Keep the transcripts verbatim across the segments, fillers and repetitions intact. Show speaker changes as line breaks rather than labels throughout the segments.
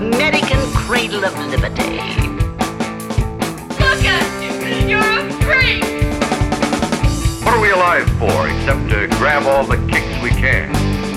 American cradle of liberty.
Look at you! You're a freak!
What are we alive for except to grab all the kicks we can?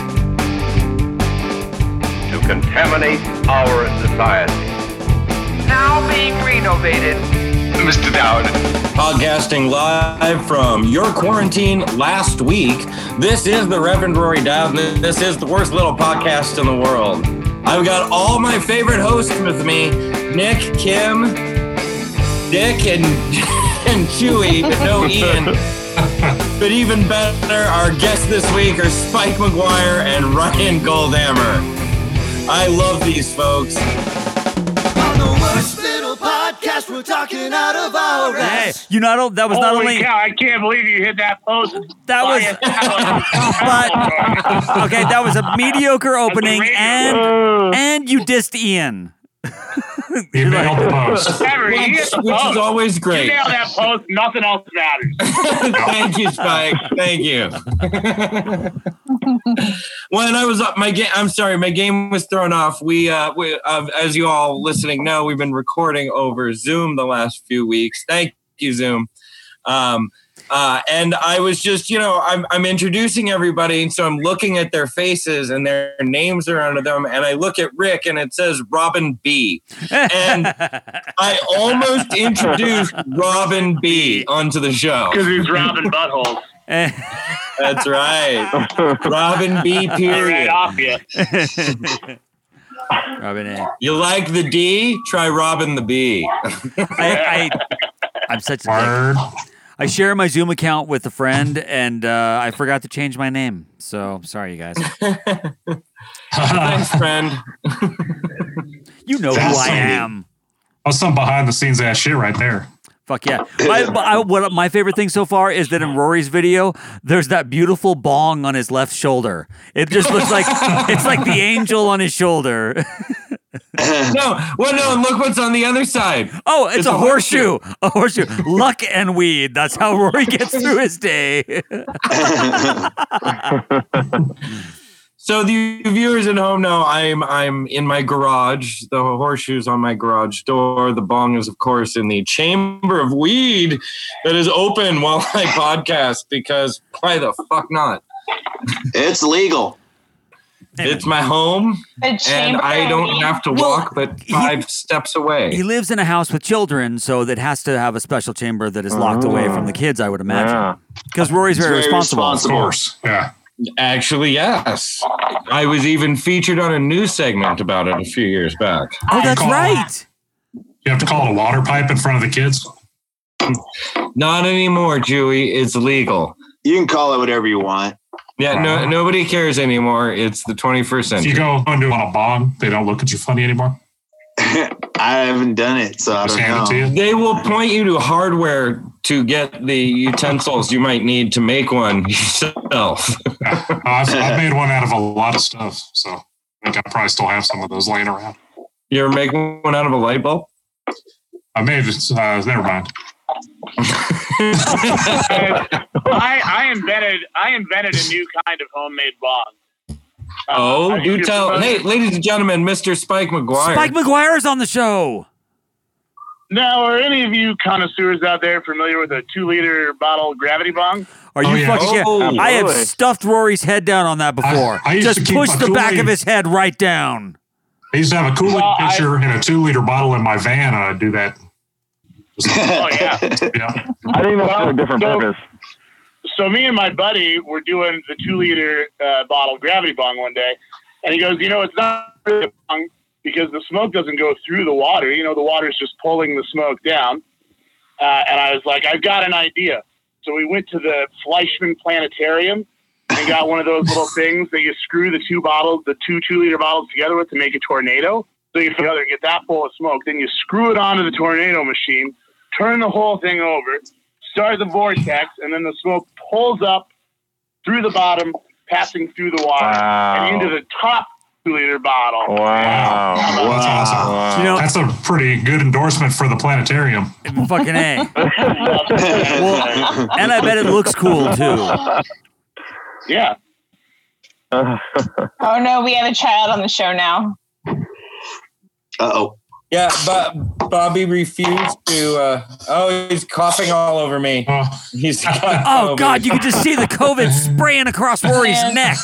To contaminate our society.
Now being renovated.
Mister Dowd.
Podcasting live from your quarantine last week. This is the Reverend Rory Dowd. This is the worst little podcast in the world. I've got all my favorite hosts with me: Nick, Kim, Dick, and and Chewy. No Ian. But even better, our guests this week are Spike McGuire and Ryan Goldhammer. I love these folks.
On the worst little podcast, we're talking out of our ass.
Hey, you not that was
Holy
not only
cow, I can't believe you hit that post.
that was but okay, that was a mediocre opening and and you dissed Ian.
You nailed the post.
Never, you hit the
Which
post.
is always great.
You nailed that post, nothing else matters.
Thank you, Spike. Thank you. When I was up, my game. I'm sorry, my game was thrown off. We, uh, we, uh, as you all listening know, we've been recording over Zoom the last few weeks. Thank you, Zoom. Um, uh, and I was just, you know, I'm, I'm introducing everybody, and so I'm looking at their faces, and their names are under them, and I look at Rick, and it says Robin B. And I almost introduced Robin B onto the show.
Because he's robbing buttholes.
That's right. Robin B. Period.
Right off you.
Robin A.
You like the D? Try Robin the B.
I, I I'm such a
Word.
dick. I share my Zoom account with a friend, and uh, I forgot to change my name. So sorry, you guys.
Thanks, friend.
You know
That's
who I
some-
am.
That's some behind the scenes ass shit right there.
Fuck yeah. My, I, what, my favorite thing so far is that in Rory's video, there's that beautiful bong on his left shoulder. It just looks like it's like the angel on his shoulder.
No, well, no, look what's on the other side.
Oh, it's,
It's
a,
a
horseshoe. A horseshoe. Luck and weed. That's how Rory gets through his day.
So the viewers at home know I'm I'm in my garage. The horseshoe's on my garage door. The bong is, of course, in the chamber of weed that is open while I podcast, because why the fuck not?
It's legal.
It's my home, and I don't have to walk but five steps away.
He lives in a house with children, so that has to have a special chamber that is locked away from the kids, I would imagine. Because Rory's very,
Very
responsible.
Of course. Yeah.
Actually, yes. I was even featured on a news segment about it a few years back.
Oh, that's
Call-
right.
You have to call it a water pipe in front of the kids.
Not anymore, Jewy. It's legal.
You can call it whatever you want.
Yeah, no, nobody cares anymore. It's the twenty-first
If
century.
you go and do it on a bong, they don't look at you funny anymore.
I haven't done it, so I
Just
don't
hand it to
know.
you.
They will point you to hardware to get the utensils you might need to make one yourself.
Yeah. I've, I've made one out of a lot of stuff, so I think I probably still have some of those laying around.
You ever make one out of a light bulb?
I made it. Uh, never mind.
I, I invented I invented a new kind of homemade bong. Uh,
Oh,
are you
do tell.
familiar-
Hey, ladies and gentlemen, Mister Spike McGuire.
Spike McGuire's on the show.
Now, are any of you connoisseurs out there familiar with a two-liter bottle gravity bong?
Are you
Oh, yeah.
fucking kidding?
Oh,
I have
really?
stuffed Rory's head down on that before.
I- I used
Just
to keep
push
a
the back
Kool-Aid-
of his head right down.
I used to have a Kool-Aid
Well, I-
pitcher and a two-liter bottle in my van, and I'd do that.
Oh, yeah.
Yeah.
I think that's
Well,
for a different
so-
purpose.
So me and my buddy were doing the two-liter uh, bottle gravity bong one day, and he goes, you know, it's not really a bong because the smoke doesn't go through the water. You know, the water's just pulling the smoke down. Uh, and I was like, I've got an idea. So we went to the Fleischmann Planetarium and got one of those little things that you screw the two bottles, the two two-liter bottles together with to make a tornado. So you together and get that full of smoke. Then you screw it onto the tornado machine, turn the whole thing over, start the vortex, and then the smoke pulls up through the bottom, passing through the water,
Wow.
and into the top two-liter bottle.
Wow.
That's awesome.
Wow.
You know,
That's a pretty good endorsement for the planetarium.
fucking A. Well, and I bet it looks cool too.
Yeah.
Oh no, we have a child on the show now.
Uh-oh.
Yeah, but Bobby refused to. Uh, oh, he's coughing all over me. He's got
Oh
COVID.
God, you can just see the COVID spraying across Rory's neck.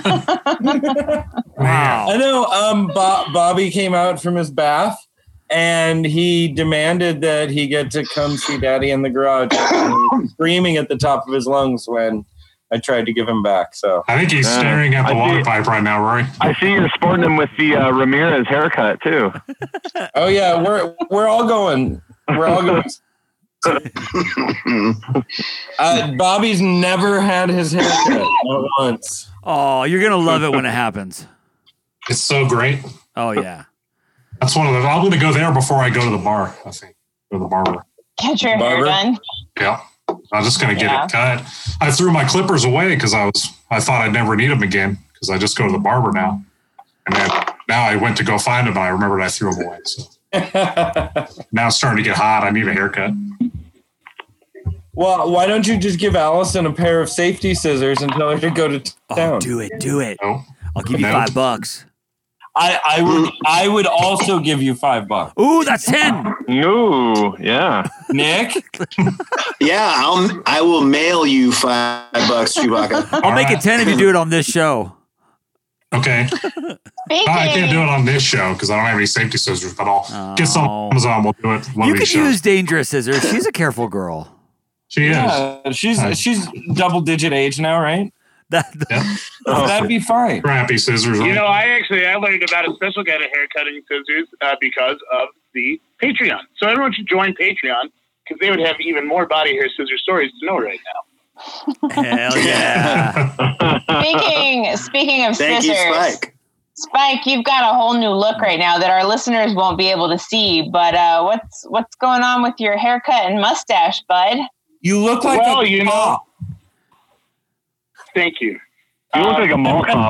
Wow.
I know. Um, Bo- Bobby came out from his bath, and he demanded that he get to come see Daddy in the garage, screaming at the top of his lungs when I tried to give him back. So
I think he's
Uh,
staring at the
I
water
see-
pipe right now, Rory.
I see you're sporting him with the uh, Ramirez haircut too.
Oh yeah, we're we're all going. We're all going. uh, Bobby's never had his hair cut not once.
Oh, you're gonna love it when it happens.
It's so great.
Oh yeah.
That's one of the. I'm going to go there before I go to the bar. I think go to the barber.
Get your
Barber?
hair done.
Yeah, I'm just going to get
Yeah.
it cut. I threw my clippers away because I was. I thought I'd never need them again because I just go to the barber now. And then now I went to go find them and I remembered I threw them away. So now it's starting to get hot. I need a haircut.
Well, why don't you just give Allison a pair of safety scissors and tell her to go to town?
Oh, do it, do it.
No.
I'll give you
No.
five bucks.
I, I would I would also give you five bucks.
Ooh, that's ten.
Ooh, yeah.
Nick?
Yeah, I'll I will mail you five bucks, Chewbacca.
I'll make it ten if you do it on this show.
Okay.
Speaking,
I can't do it on this show because I don't have any safety scissors, but I'll get some
Oh.
on Amazon. We'll do it one
You
of
could
these shows.
use dangerous scissors. She's a careful girl.
She is.
Yeah, she's
Hi.
she's double digit age now, right?
That,
Yeah.
That'd be fine.
Crappy scissors.
You
Right?
know, I actually I learned about a special kind of hair cutting scissors uh, because of the Patreon. So everyone should join Patreon because they would have even more body hair scissor stories to know right now.
hell yeah.
speaking, speaking of
Thank
scissors,
you, Spike.
Spike, you've got a whole new look right now that our listeners won't be able to see. But uh, what's what's going on with your haircut and mustache, bud?
You look like
Well,
a
you know-
cop.
Thank you.
You look
Um,
like a mall cop.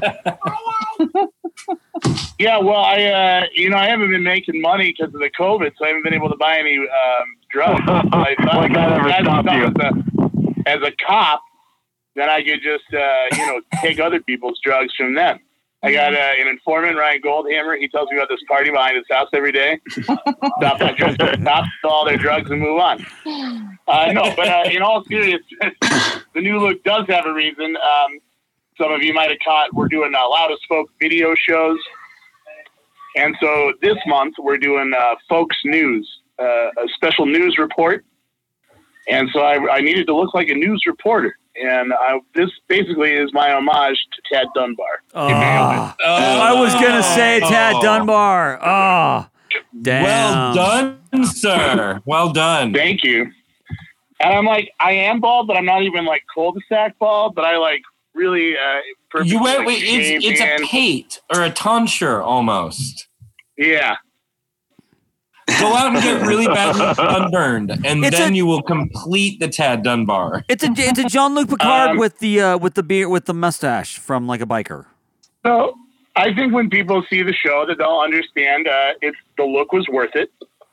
Yeah, well, I uh, you know I haven't been making money because of the COVID, so I haven't been able to buy any um, drugs. I thought
Like that ever
as,
stopped you.
a, as a cop, then I could just uh, you know take other people's drugs from them. I got uh, an informant, Ryan Goldhammer. He tells me about this party behind his house every day. Stop that drug, stop all their drugs and move on. Uh, no, but uh, in all seriousness, the new look does have a reason. Um, some of you might have caught we're doing uh, Loudest Folk video shows. And so this month we're doing uh, Folks News, uh, a special news report. And so I, I needed to look like a news reporter. And I, this basically is my homage to Tad Dunbar.
Oh, I was gonna say Tad
Oh.
Dunbar. Oh, damn.
Well done, sir. Well done.
Thank you. And I'm like, I am bald, but I'm not even like cul-de-sac bald, but I like really uh, perfectly
You went
like,
with it's it's a
shaved in.
pate or a tonsure almost.
Yeah.
Go out and get really badly sunburned, and
It's
then
a-
you will complete the Tad Dunbar.
It's a it's a Jean-Luc Picard
Um,
with the uh, with the beard with the mustache from like a biker.
So I think when people see the show that they'll understand uh, it's the look was worth it.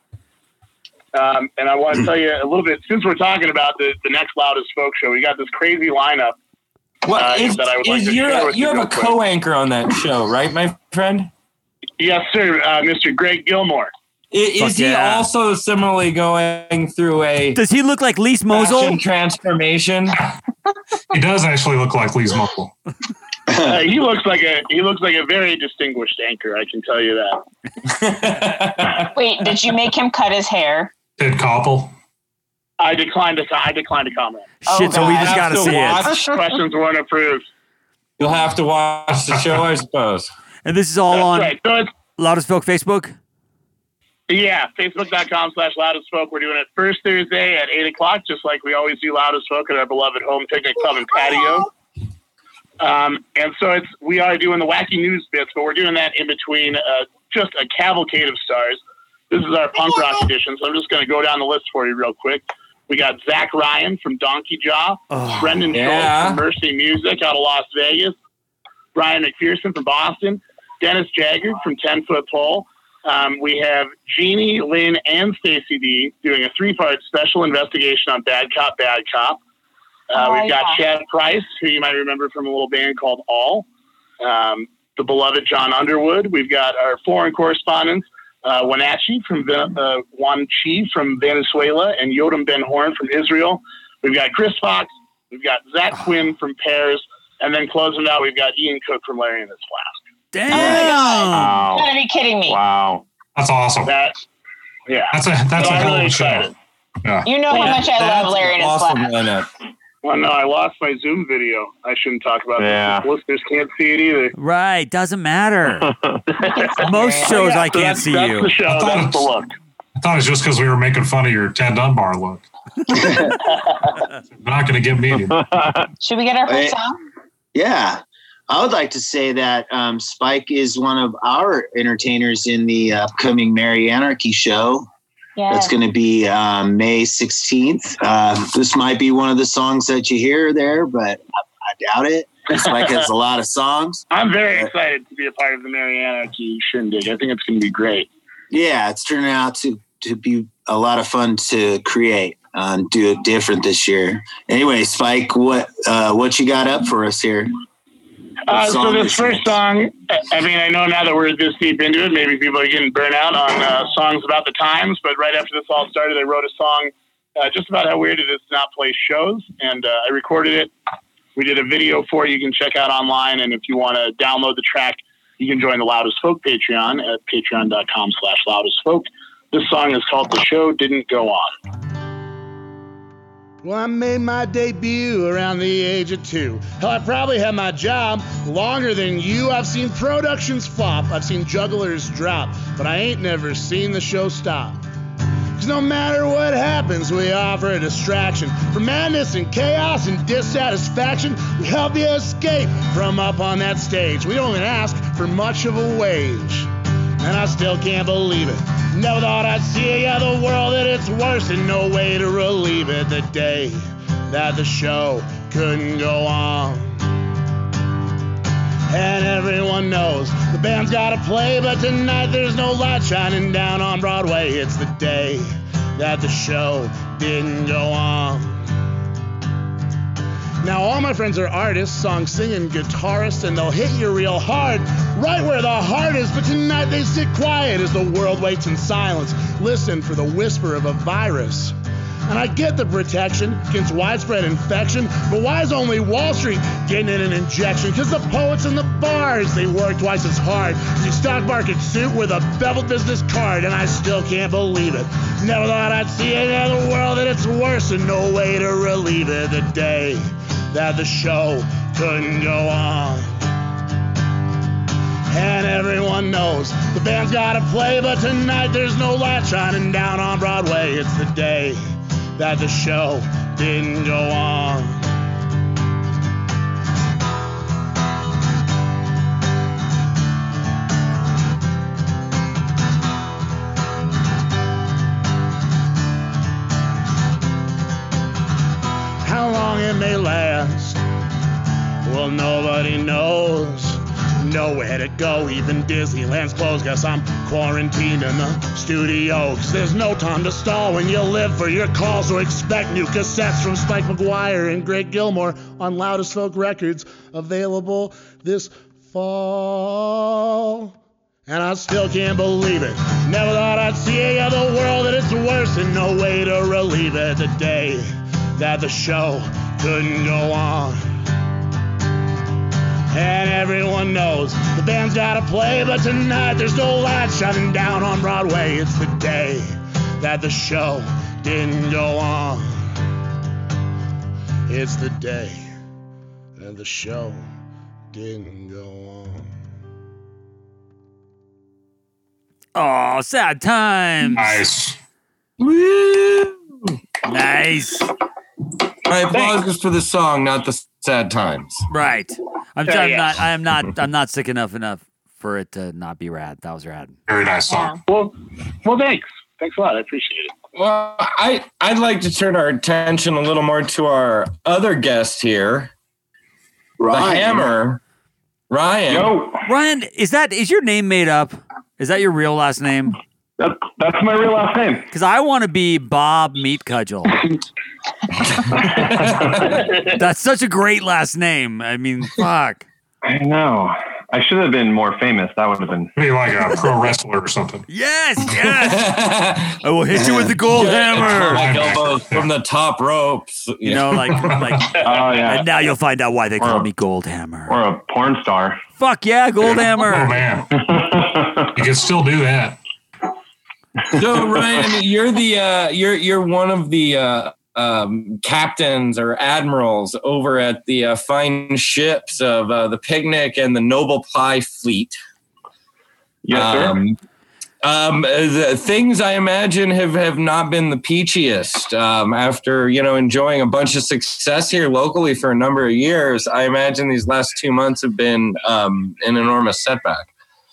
Um, and I want to tell you a little bit, since we're talking about the, the next Loudest Folk show, we got this crazy lineup.
What
uh,
is,
that I would like
is
to
you're
share
a,
with
you
you
have a
real quick.
co-anchor on that show, right, my friend?
Yes, sir. Uh, Mister Greg Gilmore.
I- Is,
Fuck
he
yeah.
also similarly going through a
Does he look like Lise
fashion
Mosul?
transformation?
He does actually look like Lee's Muckle.
Uh, he looks like a he looks like a very distinguished anchor. I can tell you that.
Wait, did you make him cut his hair?
Ted Koppel.
I declined to I declined to comment.
Shit, so we
God.
just
Have
gotta
to
see it.
watch.
Questions weren't approved.
You'll have to watch the show, I suppose.
And this is all
That's
on
right. So it's
Loudest Folk Facebook.
yeah, facebook.com slash Loudest Folk. We're doing it first Thursday at eight o'clock, just like we always do Loudest Folk at our beloved home picnic club and patio. Um, and so it's we are doing the wacky news bits, but we're doing that in between uh, just a cavalcade of stars. This is our punk rock edition, so I'm just going to go down the list for you real quick. We got Zach Ryan from Donkey Jaw,
Oh,
Brendan
yeah.
Schultz from Mercy Music out of Las Vegas, Brian McPherson from Boston, Dennis Jagger from ten Foot Pole. Um, we have Jeannie, Lynn, and Stacey D doing a three-part special investigation on Bad Cop, Bad Cop. Uh,
Oh,
we've got
yeah.
Chad Price, who you might remember from a little band called All. Um, the beloved John Underwood. We've got our foreign correspondents, uh, Wenatchee from uh, Juan Chi from Venezuela, and Yotam Ben Horn from Israel. We've got Chris Fox. We've got Zach Quinn from Pears. And then closing out, we've got Ian Cook from Larry and His Flask.
Damn!
Oh my God.
Wow.
You gotta be kidding me.
Wow.
That's awesome.
That, yeah.
That's a that's
So
a
I'm
hell of
really
a show.
excited.
Yeah.
You know how much I love
That's
Larry and His
awesome
Flask.
lineup.
Well, no, I lost my Zoom video. I shouldn't talk about
Yeah.
this. Listeners can't see it either.
Right, doesn't matter. Most shows I
So
can't
that's,
see
that's
you.
the show.
I thought
That's the
it's-
look.
I thought it was just because we were making fun of your Ted Dunbar look. You're not going to get me anymore.
Should we get our
Hey.
first song?
Yeah. I would like to say that um, Spike is one of our entertainers in the upcoming Merry Anarchy show.
Yeah.
That's going to be um, May sixteenth. Um, this might be one of the songs that you hear there, but I, I doubt it. Spike has a lot of songs.
I'm very excited to be a part of the Merry Anarchy shindig. I think it's going to be great.
Yeah, it's turning out to, to be a lot of fun to create uh, and do it different this year. Anyway, Spike, what uh, what you got up for us here?
Uh, so
song
this
is
first
it?
song, I mean, I know now that we're this deep into it, maybe people are getting burnt out on uh, songs about the times, but right after this all started, I wrote a song uh, just about how weird it is to not play shows, and uh, I recorded it. We did a video for it you can check out online, and if you want to download the track, you can join the Loudest Folk Patreon at patreon.com slash loudest folk. This song is called The Show Didn't Go On.
Well, I made my debut around the age of two. Hell, I probably had my job longer than you. I've seen productions flop, I've seen jugglers drop, but I ain't never seen the show stop. Cause no matter what happens, we offer a distraction. From madness and chaos and dissatisfaction, we help you escape from up on that stage. We don't even ask for much of a wage. And I still can't believe it. Never thought I'd see yeah, the world that it's worse and no way to relieve it. The day that the show couldn't go on. And everyone knows the band's gotta play, but tonight there's no light shining down on Broadway. It's the day that the show didn't go on. Now all my friends are artists, song singing guitarists, and they'll hit you real hard, right where the heart is, but tonight they sit quiet as the world waits in silence. Listen for the whisper of a virus. And I get the protection against widespread infection, but why is only Wall Street getting in an injection? Because the poets and the bars, they work twice as hard as your stock market suit with a beveled business card, and I still can't believe it. Never thought I'd see it in the world that it's worse and no way to relieve it. The day that the show couldn't go on. And everyone knows the band's gotta play, but tonight there's no light shining down on Broadway. It's the day that the show didn't go on. How long it may last, well, nobody knows. Nowhere to go, even Disneyland's closed. Guess I'm quarantined in the studio, 'cause there's no time to stall when you live for your call. So expect new cassettes from Spike McGuire and Greg Gilmore on Loudest Folk Records, available this fall. And I still can't believe it. Never thought I'd see a other world that it's worse and no way to relieve it. The day that the show couldn't go on. And everyone knows the band's gotta play, but tonight there's no light shining down on Broadway. It's the day that the show didn't go on. It's the day that the show didn't go on.
Oh, sad times.
Nice.
Woo!
Nice.
My applause is for the song, not the sad times.
Right. I'm,
Yeah,
I'm
yeah.
not. I am not. I'm not sick enough enough for it to not be rad. That was rad.
Very nice song.
Well, well, thanks. Thanks a lot. I appreciate it.
Well, I, I'd like to turn our attention a little more to our other guest here,
Ryan.
the Hammer, Ryan.
Yo,
Ryan, is that is your name made up? Is that your real last name?
that, that's my real last name.
Because I want to be Bob Meat Cudgel. That's such a great last name. I mean, fuck.
I know. I should have been more famous. That would have been
Be like a pro wrestler or something.
Yes, yes. I will hit you with the gold hammer.
Like elbows from the top ropes.
You know, like, like.
Oh yeah.
And now you'll find out why they call
Or-
me Gold Hammer.
or a porn star.
Fuck yeah, Gold Hammer.
Oh man, you can still do that.
So Ryan, you're the uh, you're you're one of the uh, um, captains or admirals over at the uh, fine ships of uh, the Picnic and the Noble Pie fleet.
Yes, sir.
Um, um, the things I imagine have, have not been the peachiest. Um, after you know enjoying a bunch of success here locally for a number of years, I imagine these last two months have been um, an enormous setback.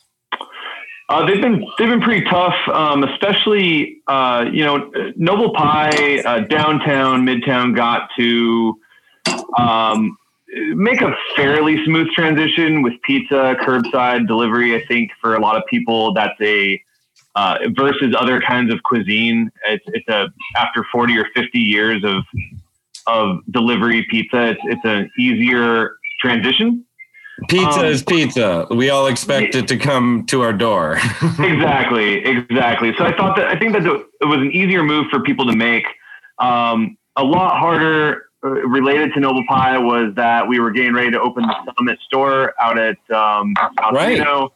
Uh, they've been they've been pretty tough, um, especially uh, you know Noble Pie uh, downtown Midtown got to um, make a fairly smooth transition with pizza curbside delivery. I think for a lot of people that's a uh, versus other kinds of cuisine. It's it's a after forty or fifty years of of delivery pizza, it's it's an easier transition.
Pizza
Um,
is pizza. We all expect it to come to our door.
Exactly, exactly. So I thought that I think that it was an easier move for people to make. Um, a lot harder uh, related to Noble Pie was that we were getting ready to open the Summit store out at um, South
Right.
Reno,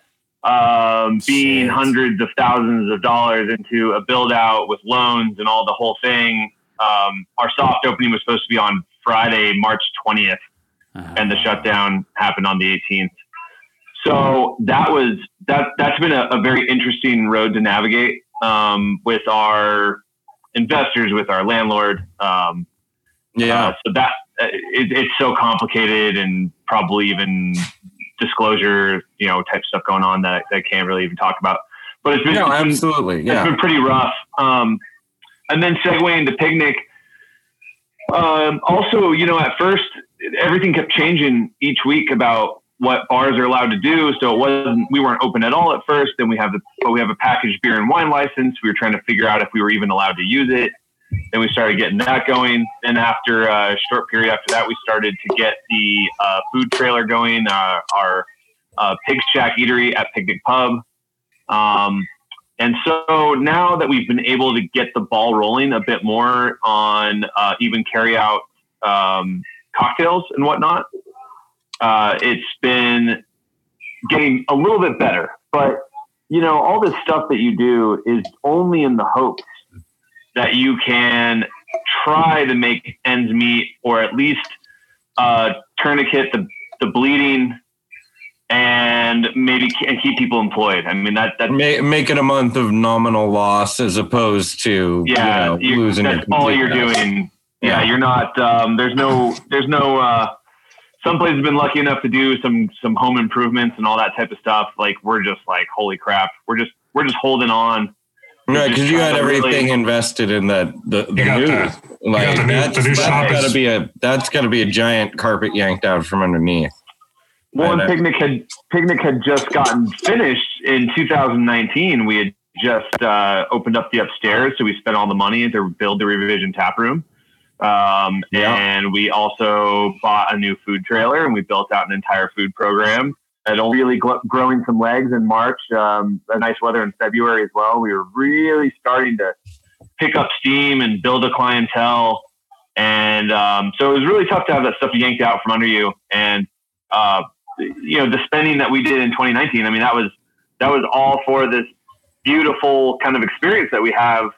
um, being hundreds of thousands of dollars into a build out with loans and all the whole thing. Um, our soft opening was supposed to be on Friday, March twentieth. And the shutdown happened on the eighteenth. So that was that. That's been a, a very interesting road to navigate um, with our investors, with our landlord. Um,
yeah.
Uh, so that uh, it, it's so complicated, and probably even disclosure, you know, type stuff going on that I can't really even talk about. But it's been
No,
it's been-
absolutely, yeah.
it's been pretty rough. Um, and then segueing into Picnic. Um, also, you know, at first everything kept changing each week about what bars are allowed to do. So it wasn't, we weren't open at all at first. Then we have the, but we have a packaged beer and wine license. We were trying to figure out if we were even allowed to use it. Then we started getting that going. Then after a short period after that, we started to get the uh, food trailer going, uh, our uh, Pig Shack Eatery at Picnic Pub. Um, and so now that we've been able to get the ball rolling a bit more on uh, even carry out um, cocktails and whatnot, uh, it's been getting a little bit better. But, you know, all this stuff that you do is only in the hopes that you can try to make ends meet, or at least uh, tourniquet the, the bleeding and maybe and keep people employed. I mean, that that's
make, make it a month of nominal loss as opposed to
yeah,
you know, losing
that's
your
all
complete
you're
house.
doing. Yeah, you're not. Um, there's no. There's no. Uh, some places have been lucky enough to do some some home improvements and all that type of stuff. Like we're just like, holy crap, we're just we're just holding on.
Right, because you had everything
Really,
invested in that the, the
got
new,
the- you
like
got the new-
that's,
the new
that's
shop
gotta
is-
be a that's gotta be a giant carpet yanked out from underneath.
One
And, uh,
picnic had picnic had just gotten finished in two thousand nineteen. We had just uh, opened up the upstairs, so we spent all the money to build the Revision tap room. Um, and we also bought a new food trailer, and we built out an entire food program. And really gl- growing some legs in March. Um, a nice weather in February as well. We were really starting to pick up steam and build a clientele. And um, so it was really tough to have that stuff yanked out from under you. And uh, you know, the spending that we did in twenty nineteen. I mean, that was that was all for this beautiful kind of experience that we have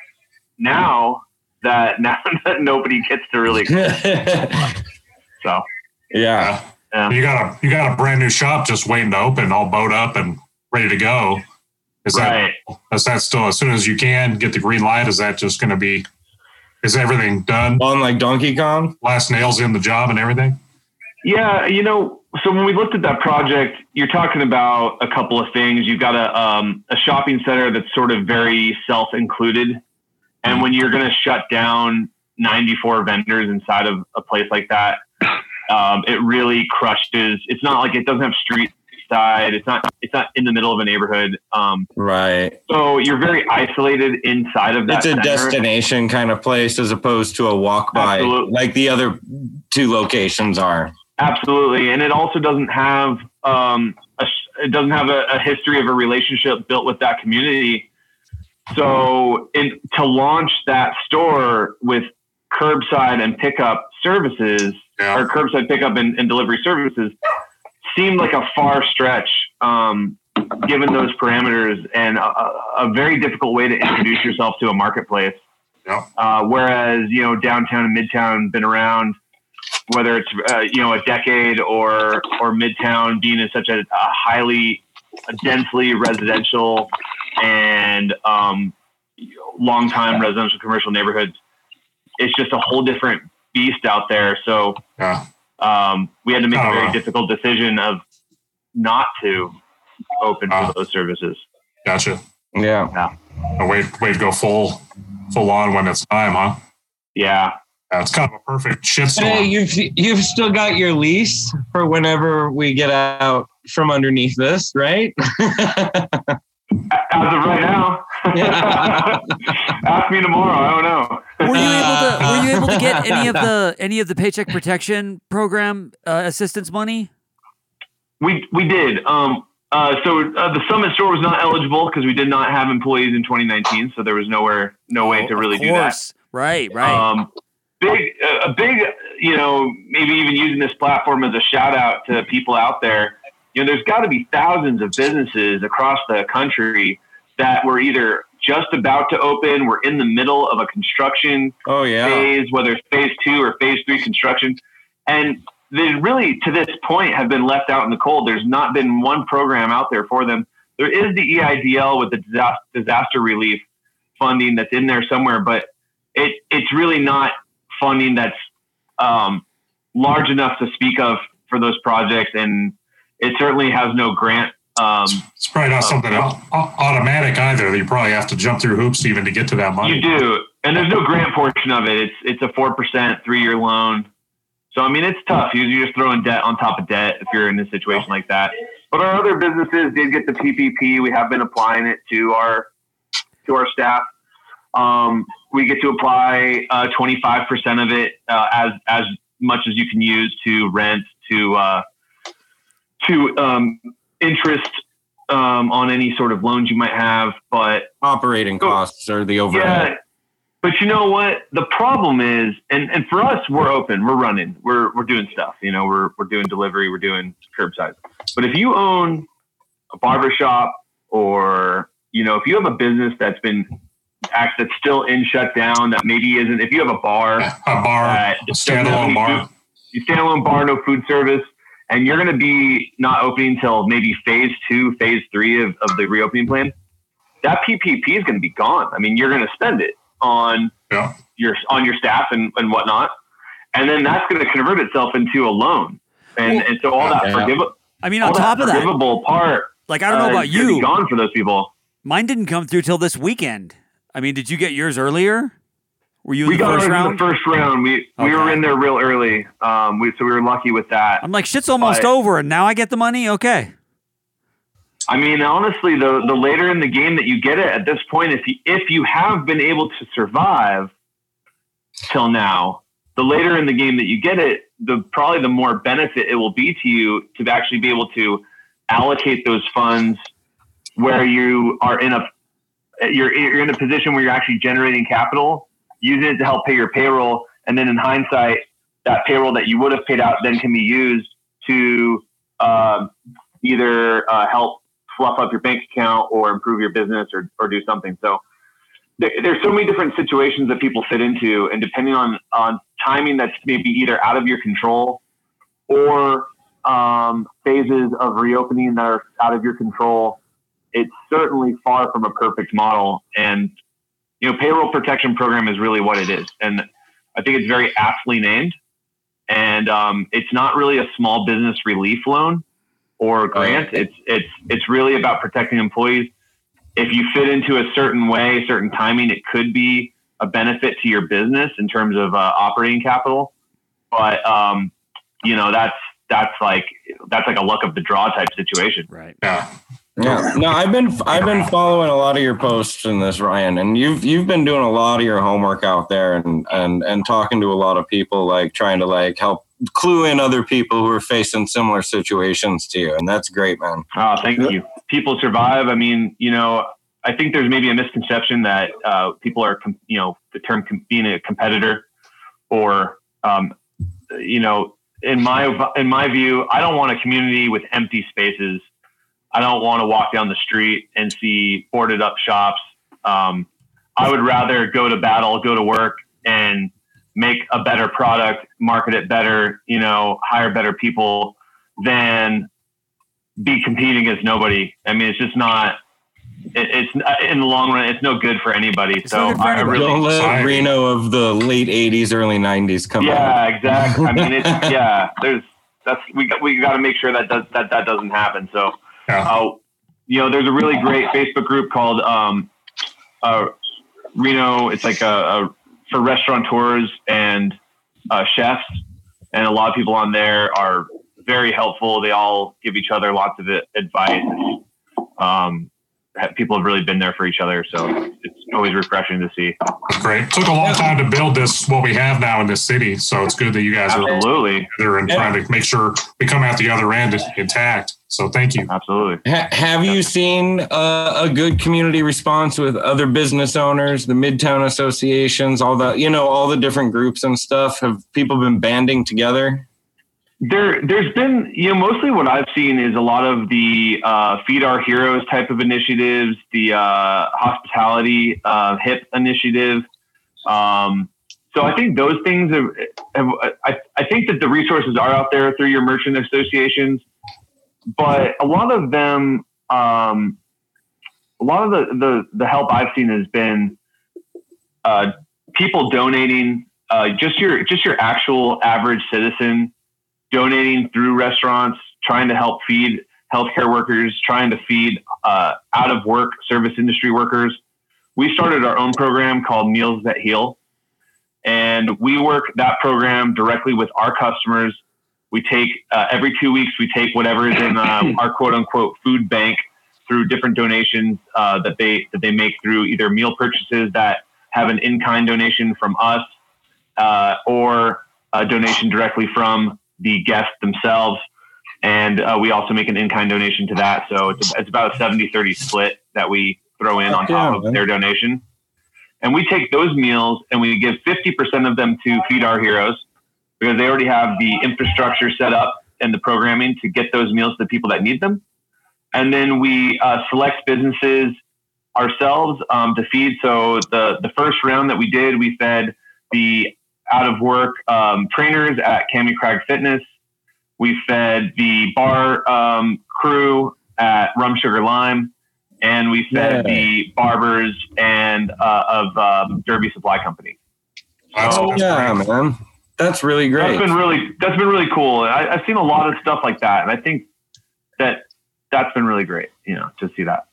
now. That now that nobody gets to really experience. So
yeah.
yeah,
You got a you got a brand new shop just waiting to open, all bowed up and ready to go. Is
Right.
that is that still as soon as you can get the green light? Is that just going to be? Is everything done?
On like Donkey Kong,
last nails in the job and everything.
Yeah, you know, so when we looked at that project, you're talking about a couple of things. You've got a um, a shopping center that's sort of very self-included. And when you're going to shut down ninety-four vendors inside of a place like that, um, it really crushes. It's not like it doesn't have street side. It's not, it's not in the middle of a neighborhood. Um,
right.
So you're very isolated inside of that.
It's a
center.
destination kind of place as opposed to a walk by,
Absolutely.
like the other two locations are.
Absolutely. And it also doesn't have, um, a, it doesn't have a, a history of a relationship built with that community. So in, to launch that store with curbside and pickup services yeah. or curbside pickup and, and delivery services seemed like a far stretch, um, given those parameters, and a, a very difficult way to introduce yourself to a marketplace.
Yeah.
Uh, whereas, you know, downtown and midtown been around, whether it's, uh, you know, a decade or, or midtown being in such a, a highly a densely residential and, um, long time residential commercial neighborhoods. It's just a whole different beast out there. So,
yeah.
um, we had to make
oh,
a very
wow.
difficult decision of not to open
uh,
for those services.
Gotcha.
Yeah.
Yeah.
Oh, wait, wait, go full, full on when it's time, huh?
Yeah.
Yeah, it's kind of a perfect shitstorm.
Hey, you've you've still got your lease for whenever we get out from underneath this, right?
As of right now. Ask me tomorrow. I don't know.
Were you able to Were you able to get any of the any of the Paycheck Protection Program uh, assistance money?
We we did. Um, uh, so uh, the Summit store was not eligible because we did not have employees in twenty nineteen. So there was nowhere, no way
oh,
to really
of
do that.
course. Right, right.
Um, big, uh, a big, you know, maybe even using this platform as a shout out to people out there. You know, there's got to be thousands of businesses across the country that were either just about to open, were in the middle of a construction
oh, yeah.
phase, whether it's phase two or phase three construction. And they really, to this point, have been left out in the cold. There's not been one program out there for them. There is the E I D L with the disaster, disaster relief funding that's in there somewhere, but it it's really not funding that's um, large enough to speak of for those projects. And it certainly has no grant. Um,
it's probably not something uh, automatic either. You probably have to jump through hoops even to get to that money.
You do. And there's no grant portion of it. It's it's a four percent three-year loan. So, I mean, it's tough. You're just throwing debt on top of debt if you're in a situation like that. But our other businesses did get the P P P. We have been applying it to our to our staff. Um, we get to apply uh, twenty-five percent of it uh, as as much as you can use to rent, to uh, to um, interest um, on any sort of loans you might have. But
operating costs are the overhead.
Yeah. But you know what? The problem is, and, and for us, we're open, we're running, we're we're doing stuff. You know, we're we're doing delivery, we're doing curbside. But if you own a barbershop, or you know, if you have a business that's been that's still in shutdown, that maybe isn't. If you have a bar,
a bar,
uh,
a standalone bar,
food, you standalone bar, no food service, and you're going to be not opening until maybe phase two, phase three of, of the reopening plan. That P P P is going to be gone. I mean, you're going to spend it on
yeah.
your on your staff and, and whatnot, and then that's going to convert itself into a loan, and well, and so all that
yeah.
forgivable.
I mean, on top
that
of that,
forgivable part,
like I don't know
uh,
about you,
be gone for those people.
Mine didn't come through till this weekend. I mean, did you get yours earlier? Were you in
we
the
got
first
ours
round?
in the first round. We okay. we were in there real early, um, we, so we were lucky with that.
I'm like, shit's almost
but,
over, and now I get the money. Okay.
I mean, honestly, the the later in the game that you get it, at this point, if you, if you have been able to survive till now, the later in the game that you get it, the probably the more benefit it will be to you to actually be able to allocate those funds where you are in a you're you're in a position where you're actually generating capital, using it to help pay your payroll, and then in hindsight, that payroll that you would have paid out then can be used to uh, either uh, help fluff up your bank account or improve your business or, or do something. So there, there's so many different situations that people fit into, and depending on, on timing that's maybe either out of your control or um, phases of reopening that are out of your control, it's certainly far from a perfect model. And, you know, payroll protection program is really what it is. And I think it's very aptly named. And um, it's not really a small business relief loan or grant. It's it's it's really about protecting employees. If you fit into a certain way, certain timing, it could be a benefit to your business in terms of uh, operating capital. But um, you know, that's that's like that's like a luck of the draw type situation.
Right.
Yeah.
Yeah. No, I've been I've been following a lot of your posts in this, Ryan, and you've you've been doing a lot of your homework out there and and and talking to a lot of people, like trying to like help clue in other people who are facing similar situations to you. And that's great, man.
Oh, thank you. People survive. I mean, you know, I think there's maybe a misconception that uh, people are, com- you know, the term com- being a competitor or, um, you know, in my in my view, I don't want a community with empty spaces. I don't want to walk down the street and see boarded up shops. Um, I would rather go to battle, go to work, and make a better product, market it better, you know, hire better people than be competing against nobody. I mean, it's just not. It, it's in the long run, it's no good for anybody.
It's
so I, I really
don't let Reno of the late eighties, early nineties come.
Yeah,
out.
exactly. I mean, it's, yeah. There's that's we got we got to make sure that does that that doesn't happen. So,
yeah.
uh, you know, there's a really great Facebook group called um, uh, Reno. It's like a, a for restaurateurs and uh, chefs, and a lot of people on there are very helpful. They all give each other lots of advice. Um, people have really been there for each other, so it's always refreshing to see.
That's great. It took a long time to build this, what we have now in this city, so it's good that you guys
Absolutely.
are together and trying to make sure we come out the other end intact. So thank you.
Absolutely.
Ha- have you seen uh, a good community response with other business owners, the Midtown associations, all the, you know, all the different groups and stuff? Have people been banding together?
There, there's been, you know, mostly what I've seen is a lot of the uh, Feed Our Heroes type of initiatives, the uh, hospitality uh, H I P initiative. Um, so I think those things have, have I, I think that the resources are out there through your merchant associations, but a lot of them, um, a lot of the, the, the help I've seen has been uh, people donating, uh, just your, just your actual average citizen donating through restaurants, trying to help feed healthcare workers, trying to feed uh, out of work service industry workers. We started our own program called Meals That Heal. And we work that program directly with our customers. We take uh, every two weeks, we take whatever is in uh, our quote unquote food bank through different donations uh, that they, that they make through either meal purchases that have an in-kind donation from us uh, or a donation directly from the guests themselves. And uh, we also make an in-kind donation to that. So it's, it's about a seventy thirty split that we throw in on top of their donation. And we take those meals and we give fifty percent of them to Feed Our Heroes because they already have the infrastructure set up and the programming to get those meals to the people that need them. And then we uh, select businesses ourselves um, to feed. So the, the first round that we did, we fed the out of work um, trainers at Cammy Crag Fitness. We fed the bar um, crew at Rum Sugar Lime, and we fed
Yeah.
the barbers and uh, of um, Derby Supply Company.
Oh yeah, man, that's really great.
That's been really that's been really cool. I, I've seen a lot of stuff like that, and I think that that's been really great. You know, to see that.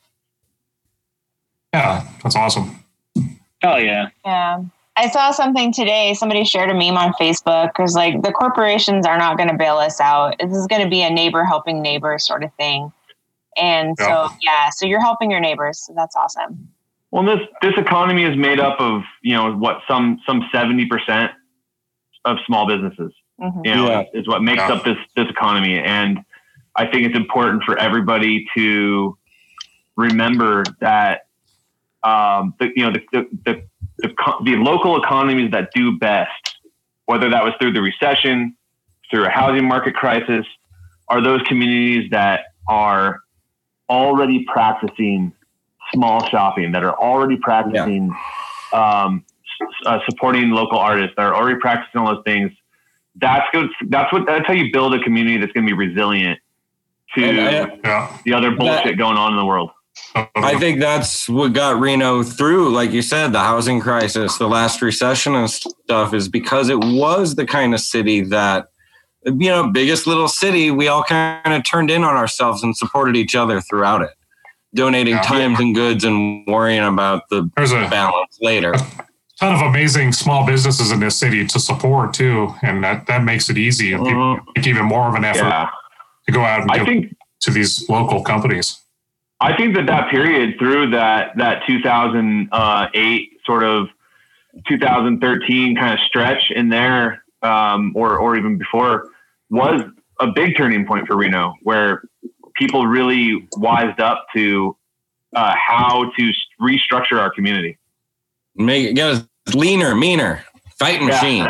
Yeah, that's awesome.
Oh yeah.
Yeah. I saw something today. Somebody shared a meme on Facebook. It was like, the corporations are not going to bail us out. This is going to be a neighbor helping neighbor sort of thing. And so,
Yeah.
yeah, so you're helping your neighbors. So that's awesome.
Well, this this economy is made up of, you know, what some some seventy percent of small businesses.
Mhm.
You know,
Yeah.
is what makes
Yeah.
up this this economy. And I think it's important for everybody to remember that um, the you know the the, the the co- the local economies that do best, whether that was through the recession, through a housing market crisis, are those communities that are already practicing small shopping, that are already practicing um, s- uh, supporting local artists, that are already practicing all those things. That's good. That's what. That's how you build a community that's going to be resilient to
And I-
the other bullshit going on in the world.
I think that's what got Reno through, like you said, the housing crisis, the last recession and stuff, is because it was the kind of city that, you know, biggest little city, we all kind of turned in on ourselves and supported each other throughout it, donating
Yeah.
times and goods and worrying about the
There's a
balance later.
ton of amazing small businesses in this city to support too, and that, that makes it easy and people
Mhm.
make even more of an effort
Yeah.
to go out and
I
give
think
to these local companies.
I think that that period through that that two thousand eight sort of two thousand thirteen kind of stretch in there um, or or even before, was a big turning point for Reno, where people really wised up to uh, how to restructure our community.
Make it get us leaner, meaner, fighting machine.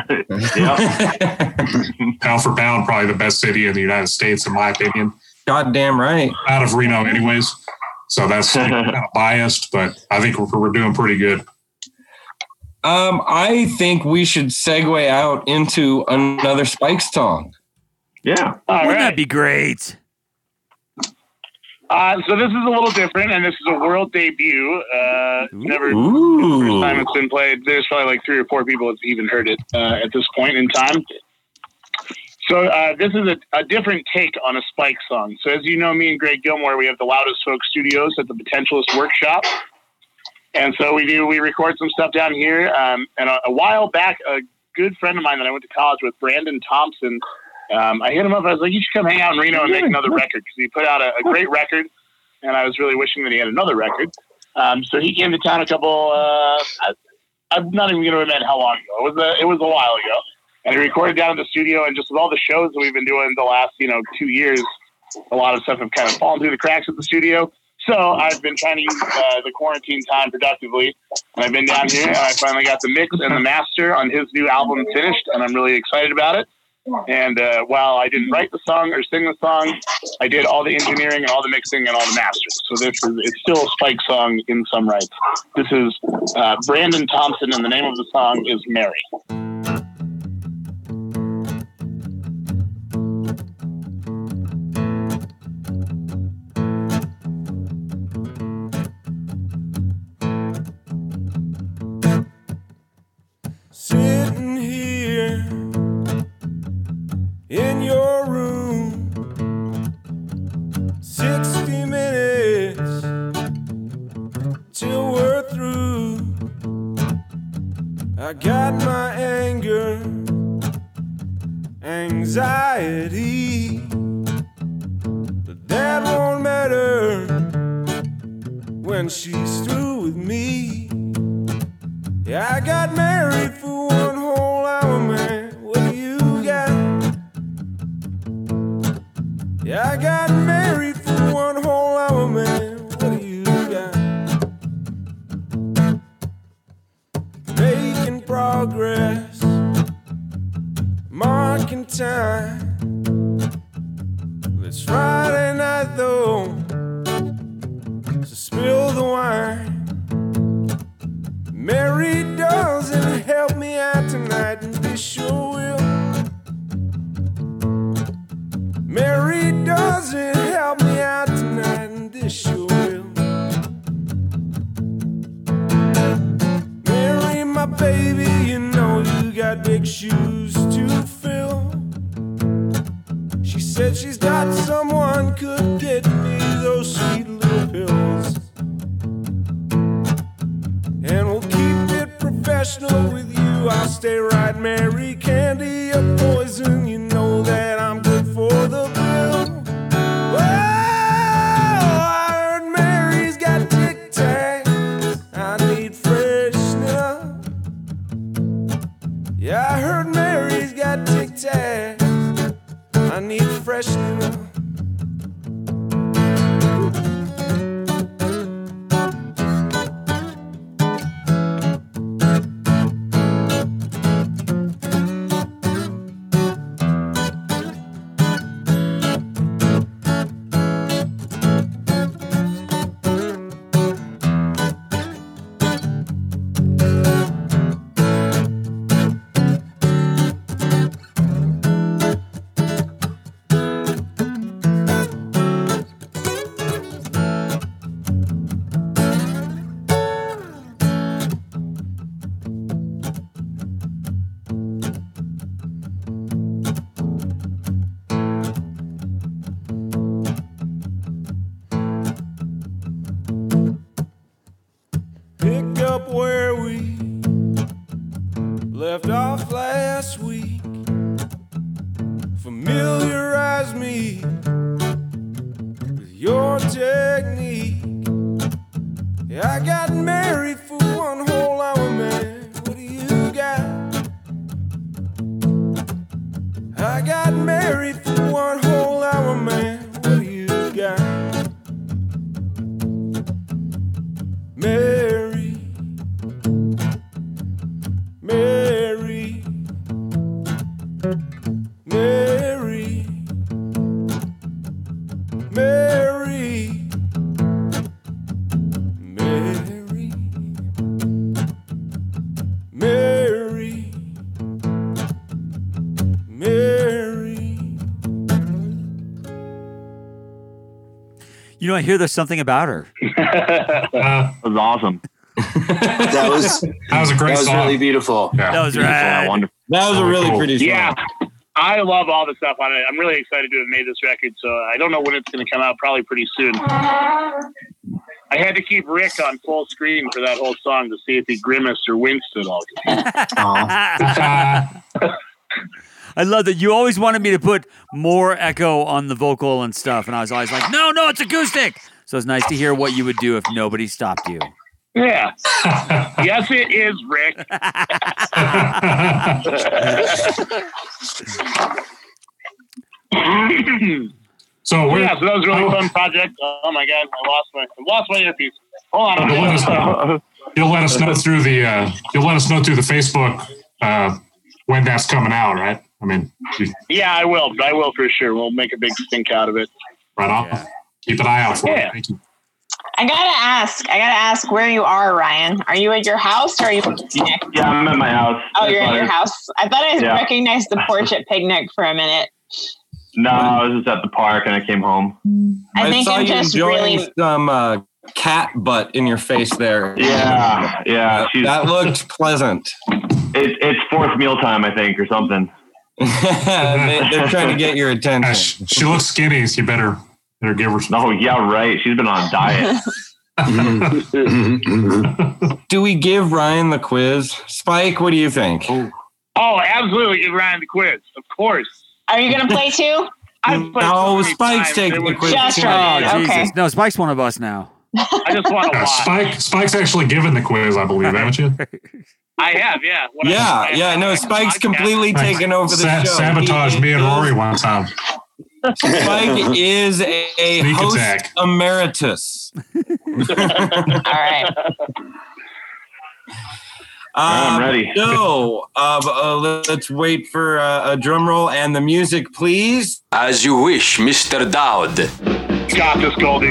Pound for pound, probably the best city in the United States, in my opinion.
Goddamn right.
Out of Reno, anyways. So that's like, kind of biased, but I think we're, we're doing pretty good.
Um, I think we should segue out into another Spike song.
Yeah.
All
Wouldn't
right.
that be great?
Uh, so this is a little different, and this is a world debut. Uh, never
Ooh.
first time it's been played. There's probably like three or four people that's even heard it uh, at this point in time. So uh, this is a, a different take on a Spike song. So as you know, me and Greg Gilmore, we have the Loudest Folk Studios at the Potentialist Workshop. And so we do, we record some stuff down here. Um, and a, a while back, a good friend of mine that I went to college with, Brandon Thompson, um, I hit him up. I was like, you should come hang out in Reno and make another record. Because he put out a, a great record. And I was really wishing that he had another record. Um, so he came to town a couple, uh, I, I'm not even going to admit how long ago. It was a, it was a while ago. And he recorded down in the studio, and just with all the shows that we've been doing the last, you know, two years, a lot of stuff have kind of fallen through the cracks at the studio. So I've been trying to use uh, the quarantine time productively, and I've been down here, and I finally got the mix and the master on his new album finished, and I'm really excited about it. And uh, while I didn't write the song or sing the song, I did all the engineering and all the mixing and all the mastering. So this is, it's still a Spike song in some rights. This is uh, Brandon Thompson, and the name of the song is Mary.
Sitting here in your room, sixty minutes till we're through. I got my anger, anxiety, but that won't matter when she's through with me. Yeah, I got married for one whole hour, man. What do you got? Yeah, I got married for one whole hour, man. What do you got? Making progress, marking time. It's Friday night though, so spill the wine. Mary doesn't help me out tonight, and this sure will. Mary doesn't help me out tonight, and this sure will. Mary, my baby, you know you got big shoes to fill. She said she's got someone could get me those sweet little pills. And we'll keep it professional with you. I'll stay right, Mary. Candy or poison, you know that I'm good for the bill. Whoa, I heard Mary's got Tic Tacs. I need freshener. Yeah, I heard Mary's got Tic Tacs. I need freshener. Pick up where we left off last week. Familiarize me with your technique. Yeah, I got married for one whole hour, man. What do you got?
You know, I hear there's something about her.
That was awesome.
That was
that was a great
that was
song.
really beautiful.
Yeah.
That was right.
Wonderful.
That was a really
Cool.
pretty song.
Yeah, I love all the stuff on it. I'm really excited to have made this record. So I don't know when it's going to come out. Probably pretty soon. I had to keep Rick on full screen for that whole song to see if he grimaced or winced at all.
I love that you always wanted me to put more echo on the vocal and stuff, and I was always like, no, no, it's acoustic. So it's nice to hear what you would do if nobody stopped you.
Yeah. Yes, it is, Rick.
So we're,
yeah, so that was a really
oh,
fun project. Oh my god, I lost my I lost my earpiece. Hold on.
You'll let us, you'll let us know through the uh, you'll let us know through the Facebook uh, when that's coming out, right? I mean, you-
Yeah, I will. I will for sure. We'll make a big stink out of it.
right on.
Yeah.
Keep an eye out for
Yeah.
it. Thank you.
I gotta ask. I gotta ask where you are, Ryan. Are you at your house or are you at picnic?
Yeah, I'm at my house.
Oh,
That's
you're at your
fine.
house. I thought I
Yeah.
recognized the porch at picnic for a minute.
No, I was just at the park and I came home.
I, think
saw
I'm
you
just
enjoying
really.
some uh, cat butt in your face there.
Yeah, yeah. She's,
That looked pleasant.
it, it's fourth mealtime, I think, or something.
they, they're trying to get your
Uh,
attention.
she, she looks skinny. So you better better give her some.
Oh, yeah, right. She's been on a diet.
Do we give Ryan the quiz? Spike, what do you think?
Oh, absolutely. Give Ryan the quiz. Of course.
Are you gonna play too?
I've played
No,
so many
Spike's
times.
taking
It
the
was-
quiz.
Just
Oh,
right.
Jesus.
Okay.
No, Spike's one of us now.
I just want to
Uh,
watch.
Spike Spike's actually given the quiz, I believe, haven't you?
I have, yeah. When
Yeah,
I-
yeah. No, Spike's completely taken over the
Sa-
show.
Sabotaged
He
me and
is-
Rory one time.
Spike is a, a
Sneak
host
attack.
emeritus.
All right.
I'm
Um,
ready.
So, uh, uh, let's wait for uh, a drum roll and the music, please.
As you wish, Mister Dowd.
Got this, Goldie.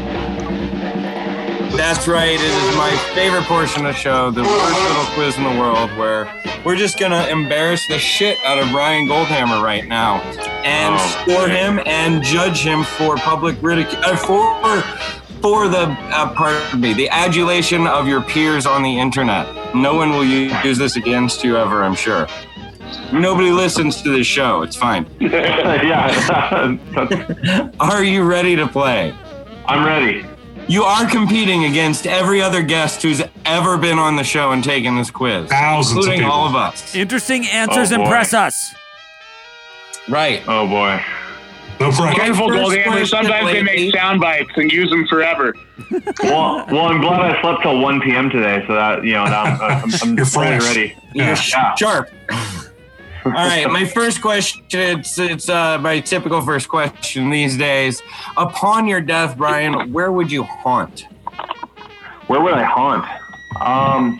That's right. It is my favorite portion of the show, the worst little quiz in the world, where we're just gonna embarrass the shit out of Ryan Goldhammer right now, and
Oh,
score
shit.
him and judge him for public ridicule, uh, for for the uh, pardon me, the adulation of your peers on the internet. No one will use this against you ever, I'm sure. Nobody listens to this show. It's fine.
Yeah.
Are you ready to play?
I'm ready.
You are competing against every other guest who's ever been on the show and taken this quiz,
Thousands of
including
people.
all of us.
Interesting answers
Oh, boy.
impress us.
Right.
Oh, boy.
No problem.
Careful,
First
Goldhammer.
question,
Sometimes they
lady.
make sound bites and use them forever.
Well, well, I'm glad I slept till one p.m. today, so that, you know, now I'm, I'm, I'm
You're
fully
fresh.
ready.
You're
Yeah.
Yeah.
sharp. All right, my first question, it's it's uh, my typical first question these days. Upon your death, Brian, where would you haunt?
Where would I haunt? Um,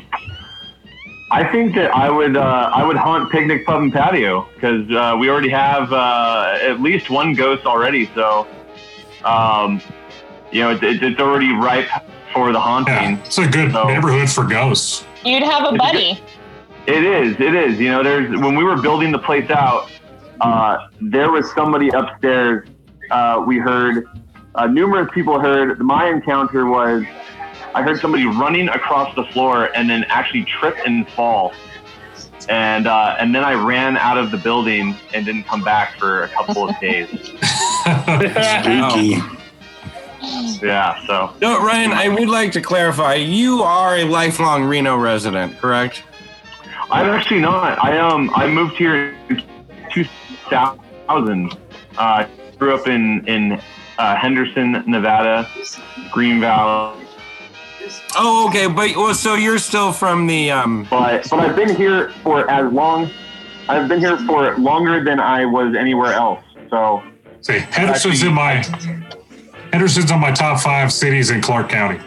I think that I would uh, I would haunt Picnic Pub and Patio because uh, we already have uh, at least one ghost already. So, um, you know, it, it, it's already ripe for the haunting.
Yeah, it's a good
So-
neighborhood for ghosts.
You'd have a buddy.
It is. It is. You know, there's when we were building the place out, uh, there was somebody upstairs. Uh, we heard uh, numerous people heard. My encounter was I heard somebody running across the floor and then actually trip and fall, and uh, and then I ran out of the building and didn't come back for a couple of days.
Spooky.
Yeah. So
No, Ryan, I would like to clarify. You are a lifelong Reno resident, correct?
I'm actually not. I um I moved here in two thousand. Uh, I grew up in in uh, Henderson, Nevada, Green Valley.
Oh, okay, but well, so you're still from the um.
But but I've been here for as long. I've been here for longer than I was anywhere else. So
See, Henderson's in my Henderson's on my top five cities in Clark County.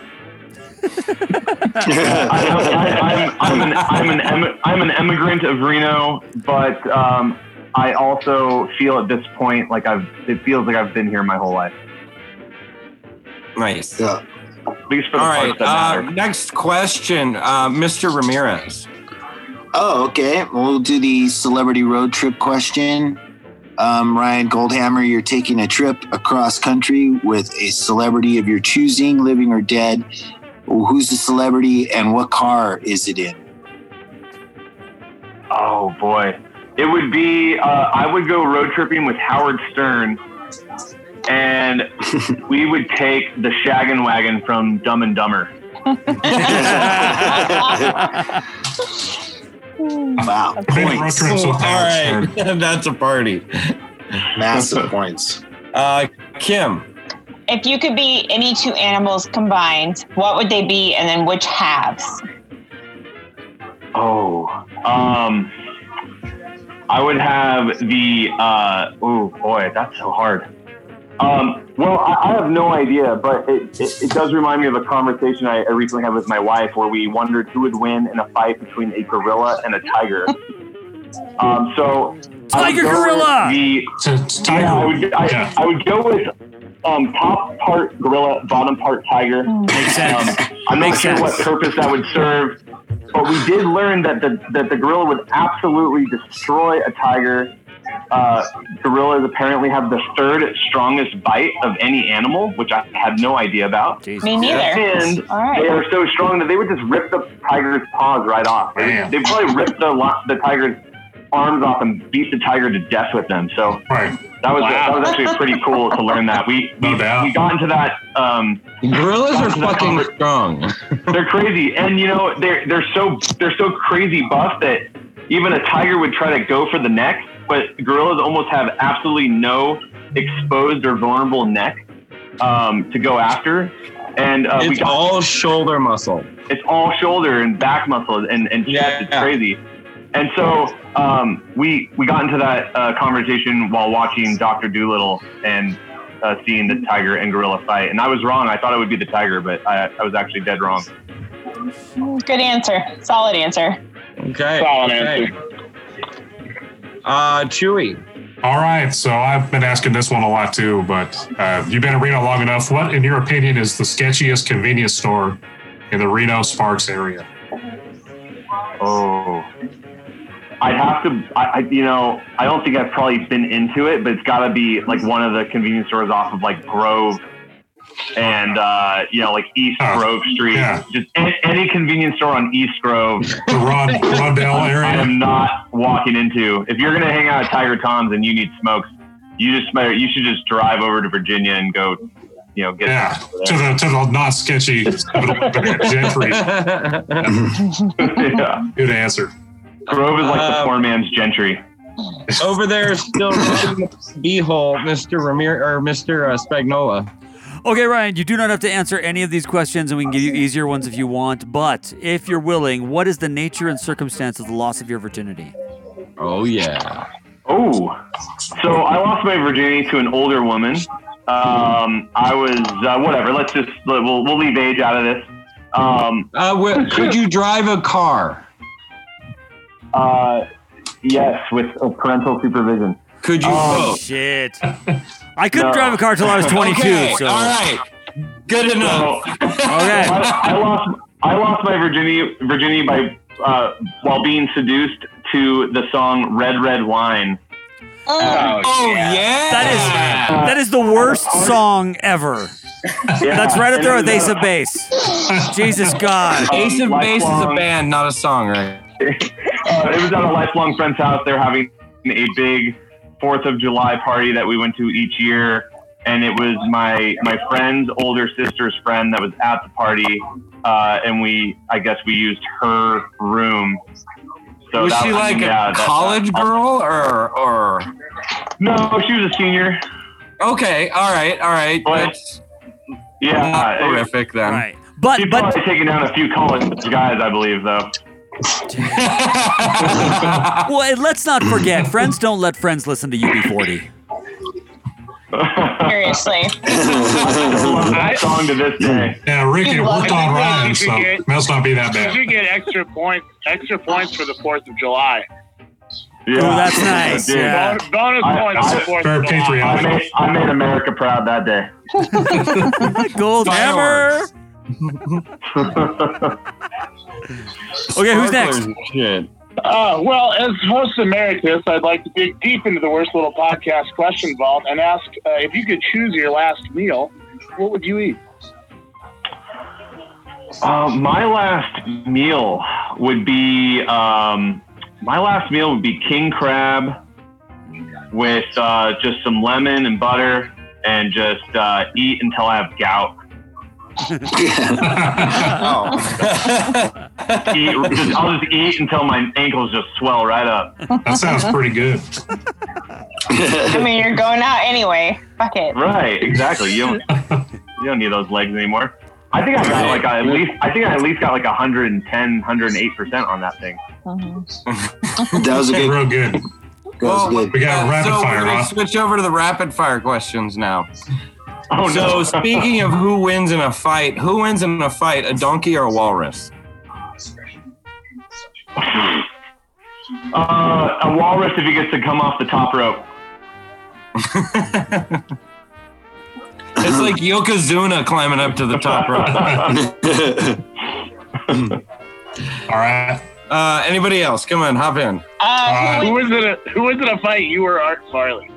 I, I, I'm, I'm an I'm an em- I'm an immigrant of Reno, but um, I also feel at this point like I've it feels like I've been here my whole life.
Nice.
Yeah.
At least for the
All
parts
right.
that
Uh,
matter.
next question, uh, Mister Ramirez.
Oh, okay. We'll do the celebrity road trip question. Um, Ryan Goldhammer, you're taking a trip across country with a celebrity of your choosing, living or dead. Who's the celebrity and what car is it in?
Oh boy, it would be. Uh, I would go road tripping with Howard Stern, and we would take the Shaggin' Wagon from Dumb and Dumber.
Wow.
Points.
Oh, all right. That's a party.
Massive points.
Uh, Kim.
If you could be any two animals combined, what would they be and then which halves?
Oh, um, I would have the, uh, oh boy, that's so hard. Um, well, I, I have no idea, but it, it, it does remind me of a conversation I, I recently had with my wife where we wondered who would win in a fight between a gorilla and a tiger. Um, so
Tiger gorilla!
The,
It's tiger.
yeah, I would, I,
Yeah.
I would go with um, top part gorilla, bottom part tiger.
Makes sense.
Um, I'm
Makes
not sure
sense.
what purpose that would serve, but we did learn that the that the gorilla would absolutely destroy a tiger. Uh, gorillas apparently have the third strongest bite of any animal, which I had no idea about.
Jeez.
Me neither.
And
All right.
they are so strong that they would just rip the tiger's paws right off. They
Damn.
would probably rip the lo- the tiger's arms off and beat the tiger to death with them. So
Right.
that was
Wow.
that was actually pretty cool to learn that. We
No
we,
doubt.
we got into that. Um,
Gorillas are fucking
Conver-
strong.
they're crazy, and you know they're they're so they're so crazy buff that even a tiger would try to go for the neck, but gorillas almost have absolutely no exposed or vulnerable neck um, to go after. And uh, we
It's
got,
all shoulder muscle.
it's all shoulder and back muscle and and chest.
Yeah.
It's crazy. And so um, we we got into that uh, conversation while watching Doctor Dolittle and uh, seeing the tiger and gorilla fight. And I was wrong. I thought it would be the tiger, but I, I was actually dead wrong.
Good answer. Solid answer.
Okay.
Solid
okay.
answer.
Uh, Chewy.
All right, so I've been asking this one a lot too, but uh, you've been in Reno long enough. What, in your opinion, is the sketchiest convenience store in the Reno Sparks area?
Oh, I'd have to, I, I, you know, I don't think I've probably been into it, but it's got to be like one of the convenience stores off of like Grove and, uh, you know, like East
Oh,
Grove Street.
yeah.
Just any, any convenience store on East Grove.
The Ron, Rondell
I
area?
am not walking into. If you're going to hang out at Tiger Tom's and you need smokes, you just you should just drive over to Virginia and go, you know, get
Yeah,
some over
to
there.
the, to the not sketchy Gentry.
Yeah.
Good answer.
Grove is like the
Um,
poor man's Gentry.
Over there, still in the B-hole, Mister Ramir or Mister Uh, Spagnola.
Okay, Ryan, you do not have to answer any of these questions, and we can give you easier ones if you want. But if you're willing, what is the nature and circumstance of the loss of your virginity?
Oh yeah.
Oh, so I lost my virginity to an older woman. Um, I was uh, whatever. Let's just we'll we'll leave age out of this. Um,
Uh, wh- could you drive a car?
uh, yes, with uh, parental supervision.
Could you
Oh,
vote?
shit. I couldn't
No.
drive a car till I was twenty-two.
Okay,
so.
all right. Good enough.
So,
Okay.
I, I lost I lost my virginity virginity by uh, while being seduced to the song "Red Red Wine."
Oh,
Oh yeah.
That is that is the worst song ever.
Yeah,
That's right up
and
there
it
with
was,
Ace
uh,
of Base. Jesus God.
Ace of
um,
Base is a
lifelong-
band, not a song, right?
uh, it was at a lifelong friend's house. They're having a big Fourth of July party that we went to each year, and it was my my friend's older sister's friend that was at the party, uh, and we I guess we used her room. So
Was
that
she like
yeah,
a
that-
college
that-
girl or or?
No, she was a senior.
Okay, all right, all right.
But-
That's
Yeah,
not
it-
horrific then.
Right. But
she's
but
probably taken down a few college guys, I believe, though.
well, and let's not forget, friends don't let friends listen to U B forty.
seriously.
I love that song to this day.
Yeah, Ricky
You love
worked
it.
on
You
Ryan,
should
so
get-
it must not be that
You
bad.
should get extra points, extra points for the Fourth of July.
Yeah,
Oh, that's nice.
Dude,
Yeah.
Bonus, bonus
I-
points for
I-
the Fourth
Very
of July.
I
patriotic.
made, I made America proud that day.
Gold hammer. Okay, who's next?
Shit.
Uh, Uh, well, as host emeritus, I'd like to dig deep into the Worst Little Podcast question vault and ask uh, if you could choose your last meal, what would you eat?
Uh, my last meal would be um, my last meal would be king crab with uh, just some lemon and butter, and just uh, eat until I have gout.
Oh.
eat, just, I'll just eat until my ankles just swell right up.
That sounds pretty good.
I mean, you're going out anyway. Fuck it.
Right, exactly. You don't you don't need those legs anymore. I think I got like a, at least I think I at least got like one hundred ten, one hundred eight percent on that thing.
Mm-hmm.
That was a good,
real good.
Well,
good.
We got
uh,
rapid
so
fire,
we're gonna
huh?
switch over to the rapid fire questions now.
Oh
so
no!
speaking of who wins in a fight, who wins in a fight, a donkey or a walrus?
Uh, a walrus if he gets to come off the top rope.
It's like Yokozuna climbing up to the top rope.
All right.
Uh, anybody else? Come on, hop in.
Uh,
Who was in a Who was in a fight? You or Art Farley?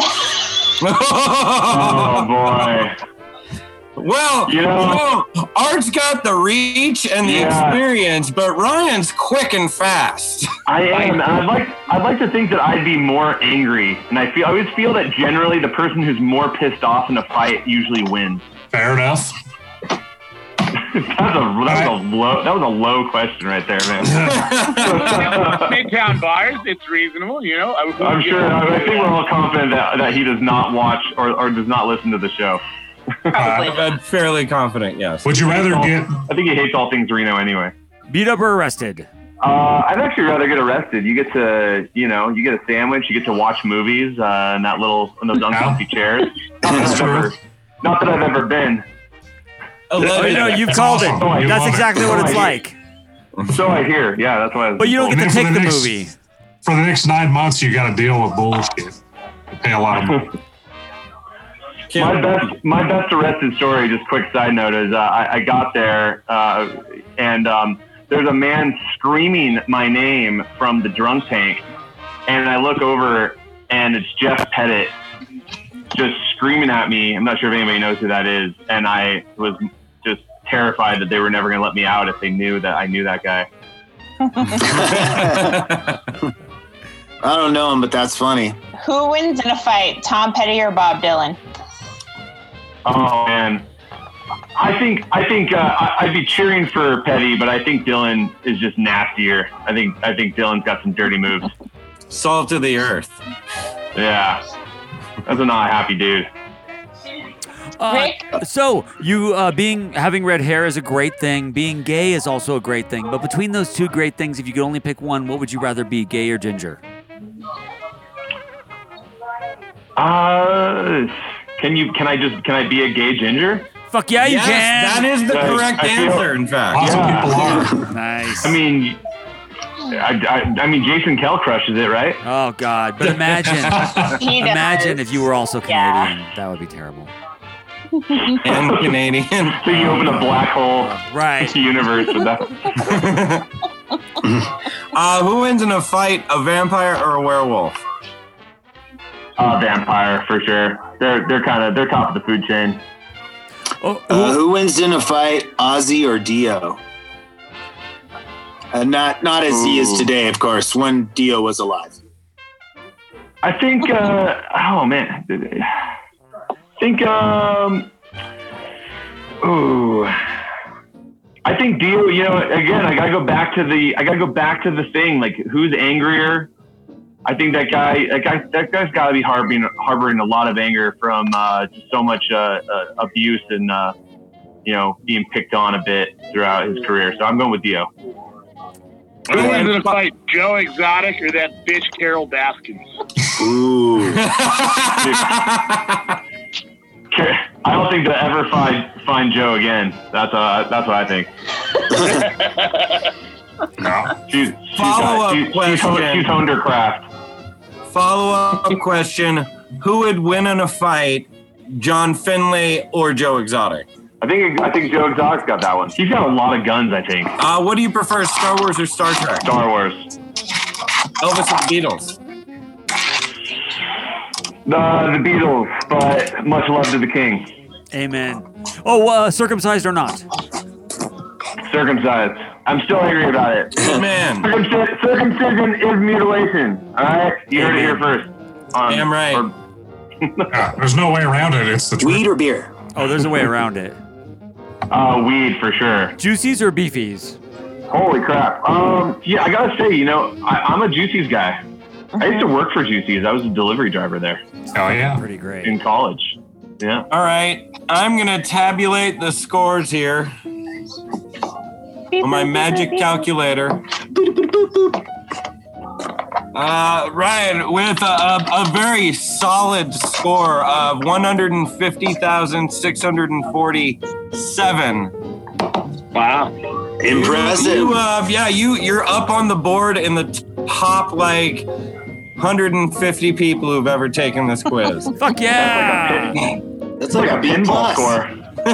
Oh boy!
Well,
You know-
you know, Art's got the reach and the
Yeah.
experience, but Ryan's quick and fast.
I am. And I'd like. I'd like to think that I'd be more angry, and I feel. I always feel that generally the person who's more pissed off in a fight usually wins.
Fair enough.
That was a that was a low that was a low question right there, man.
Midtown bars, it's reasonable, you know. I would-
I'm sure. I think we're all confident that, that he does not watch or, or does not listen to the show.
I'm fairly confident, yes.
Would you rather get?
I think he hates all things Reno anyway.
Beat up or arrested?
Uh, I'd actually rather get arrested. You get to, you know, you get a sandwich. You get to watch movies uh, in that little in those uncomfy chairs. Not that, I've ever, not that I've ever been.
Oh, no, you've
That's
called
awesome.
it.
You
That's
love
exactly
it.
what it's
Oh, I
like.
So I hear. Yeah, that's why. I was
But you don't get
And
to
then
pick
for
the
the next-
movie.
For the next nine months, you got to deal with bullshit. You pay a lot of money.
My best, my best arrested story. Just quick side note is uh, I, I got there uh, and um, there's a man screaming my name from the drunk tank, and I look over and it's Jeff Pettit just screaming at me. I'm not sure if anybody knows who that is, and I was just terrified that they were never going to let me out if they knew that I knew that guy.
I don't know him, but that's funny.
Who wins in a fight, Tom Petty or Bob Dylan?
Oh man, I think I think uh, I- I'd be cheering for Petty, but I think Dylan is just nastier. I think I think Dylan's got some dirty moves.
Salt of the earth.
Yeah, that's a not happy dude.
Uh, so you uh, being having red hair is a great thing. Being gay is also a great thing. But between those two great things, if you could only pick one, what would you rather be, gay or ginger?
Uh, can you? Can I just? Can I be a gay ginger?
Fuck yeah, you
Yes,
can.
that is the
I-
correct
I feel-
answer, in fact.
Lots
Yeah.
of people are.
Nice.
I mean, I, I, I mean, Jason Kell crushes it, right?
Oh God! But imagine,
He does.
imagine if you were also
Yeah.
Canadian. That would be terrible.
And Canadian.
So you open a black hole
Right.
universe with that.
Uh, who wins in a fight, a vampire or a werewolf?
Uh, vampire for sure. They're they're kind of they're top of the food chain.
Oh,
Uh, who wins in a fight, Ozzy or Dio? Uh, not not as he is
Ooh.
today, of course. When Dio was alive.
I think. Uh, oh man. I think. Um. Ooh. I think Dio. You know, again, I gotta go back to the. I gotta go back to the thing. Like, who's angrier? I think that guy. That guy. That guy's got to be harboring harboring a lot of anger from uh, just so much uh, uh, abuse and uh, you know being picked on a bit throughout his career. So I'm going with Dio.
Who wins in a fight, Joe Exotic or that bitch Carol Baskins?
Ooh.
I don't think they'll ever find find Joe again. That's uh, that's what I think.
No.
She's she's,
Follow-up
got, she's, she's,
question.
honed, she's honed her craft.
Follow-up question. Who would win in a fight, John Finlay or Joe Exotic?
I think I think Joe Exotic's got that one. He's got a lot of guns, I think.
Uh, what do you prefer, Star Wars or Star Trek?
Star Wars.
Elvis and the Beatles.
The, the Beatles, but much love to the king.
Amen. Oh, uh, circumcised or not?
Circumcised. I'm still angry about it.
Man.
Circumcision, circumcision is mutilation. All right? You heard it here first. Um,
Damn right.
Or,
Yeah, there's no way around it. It's the truth.
Weed or beer?
Oh, there's a way around it.
uh, weed for sure.
Juicies or beefies?
Holy crap. Um, yeah, I gotta say, you know, I, I'm a Juicy's guy. I used to work for Juicy's. I was a delivery driver there.
Oh, yeah.
Pretty great.
In college. Yeah.
All right. I'm going to tabulate the scores here on my magic calculator. Uh, Ryan, with a, a, a very solid score of one hundred fifty thousand six hundred forty-seven.
Wow. Impressive.
You, uh, yeah, you, you're up on the board in the top, like, one hundred fifty people who've ever taken this quiz.
Fuck yeah!
That's like a B
pinball
plus.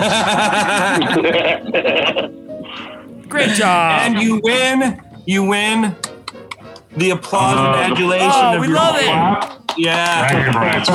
score.
Great job.
And you win, you win the applause
Uh,
and adulation
oh,
of
we
your
love it.
clap. Yeah.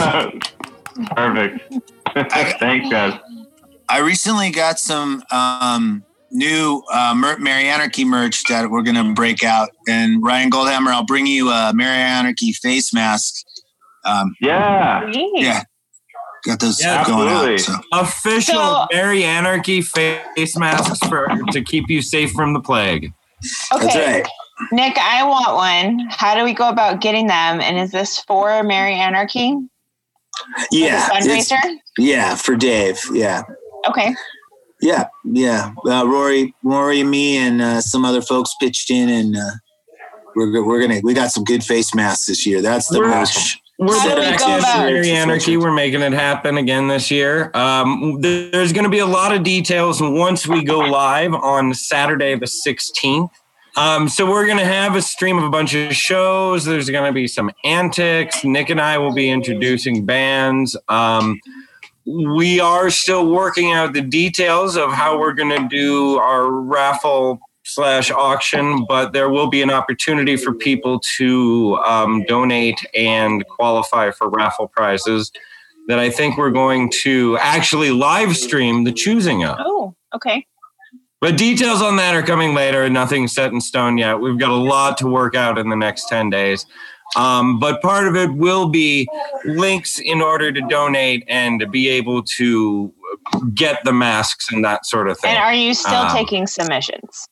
Perfect. Thanks, guys.
I recently got some um, new uh, Mer- Merry Anarchy merch that we're going to break out. And Ryan Goldhammer, I'll bring you a Merry Anarchy face mask. Um,
yeah.
Yeah. Got those
Yeah,
going
absolutely.
out. So.
Official
So-
Merry Anarchy face masks for to keep you safe from the plague.
Okay.
That's right.
Nick, I want one. How do we go about getting them? And is this for Merry Anarchy?
Yeah.
Like a
it's-
fundraiser?
Yeah, for Dave. Yeah.
Okay.
Yeah. Yeah. Uh, Rory, Rory, me, and uh, some other folks pitched in, and uh, we're we're gonna we got some good face masks this year. That's the
We're-
most.
We're
How do we
back
go
to
about-
Merry Anarchy. We're making it happen again this year. Um, th- there's going to be a lot of details once we go live on Saturday the sixteenth. Um, so we're going to have a stream of a bunch of shows. There's going to be some antics. Nick and I will be introducing bands. Um, we are still working out the details of how we're going to do our raffle slash auction, but there will be an opportunity for people to um, donate and qualify for raffle prizes that I think we're going to actually live stream the choosing of.
Oh, okay.
But details on that are coming later. Nothing's set in stone yet. We've got a lot to work out in the next ten days. Um, but part of it will be links in order to donate and to be able to get the masks and that sort of thing.
And are you still
Um,
taking submissions?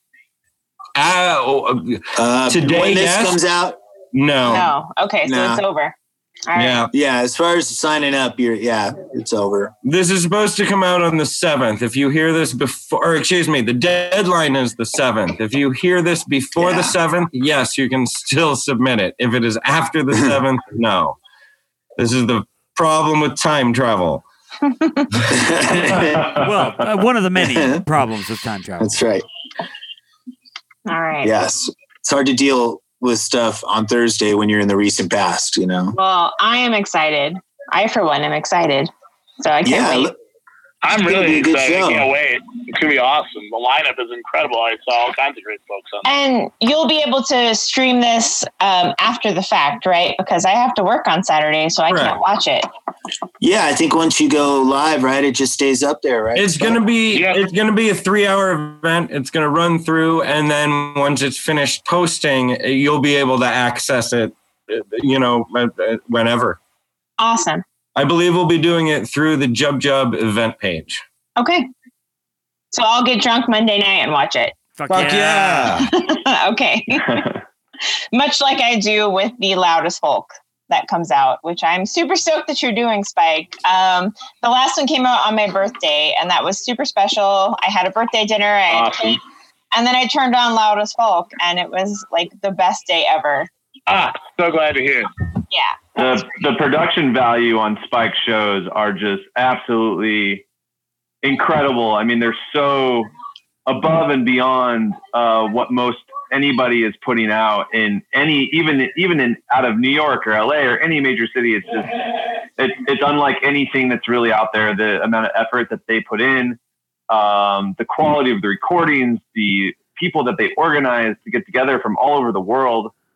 Uh,
Uh,
Today,
when this
yes.
comes out,
no.
No. Okay, so
No.
it's over. All right.
Yeah.
yeah. As far as signing up, you're yeah, it's over.
This is supposed to come out on the seventh. If you hear this before, or excuse me, the deadline is the seventh. If you hear this before
Yeah.
the seventh, yes, you can still submit it. If it is after the seventh, no. This is the problem with time travel.
Well, uh, one of the many problems with time travel.
That's right.
All right.
Yes, it's hard to deal with stuff on Thursday when you're in the recent past. You know.
Well, I am excited. I, for one, am excited. So I can't
Yeah.
wait.
look-
I'm
It's gonna
really
be a good
excited.
show.
I can't wait. It's gonna be awesome. The lineup is incredible. I saw all kinds of great folks on there.
And you'll be able to stream this um, after the fact, right? Because I have to work on Saturday, so I
Correct.
can't watch it.
Yeah, I think once you go live, right, it just stays up there, right?
It's gonna be
Yeah.
it's gonna be a three hour event. It's gonna run through, and then once it's finished posting, you'll be able to access it. You know, whenever.
Awesome.
I believe we'll be doing it through the Jub Jub event page.
Okay. So I'll get drunk Monday night and watch it.
Fuck,
Fuck
yeah.
yeah!
Okay. Much like I do with the Loudest Folk that comes out, which I'm super stoked that you're doing, Spike. Um, the last one came out on my birthday, and that was super special. I had a birthday dinner, I had
Awesome.
cake, and then I turned on Loudest Folk, and it was like the best day ever.
Ah, so glad to hear.
Yeah.
The the production value on Spike shows are just absolutely incredible. I mean, they're so above and beyond uh, what most anybody is putting out in any, even even in out of New York or L A or any major city. It's just it's it's unlike anything that's really out there. The amount of effort that they put in, um, the quality of the recordings, the people that they organize to get together from all over the world.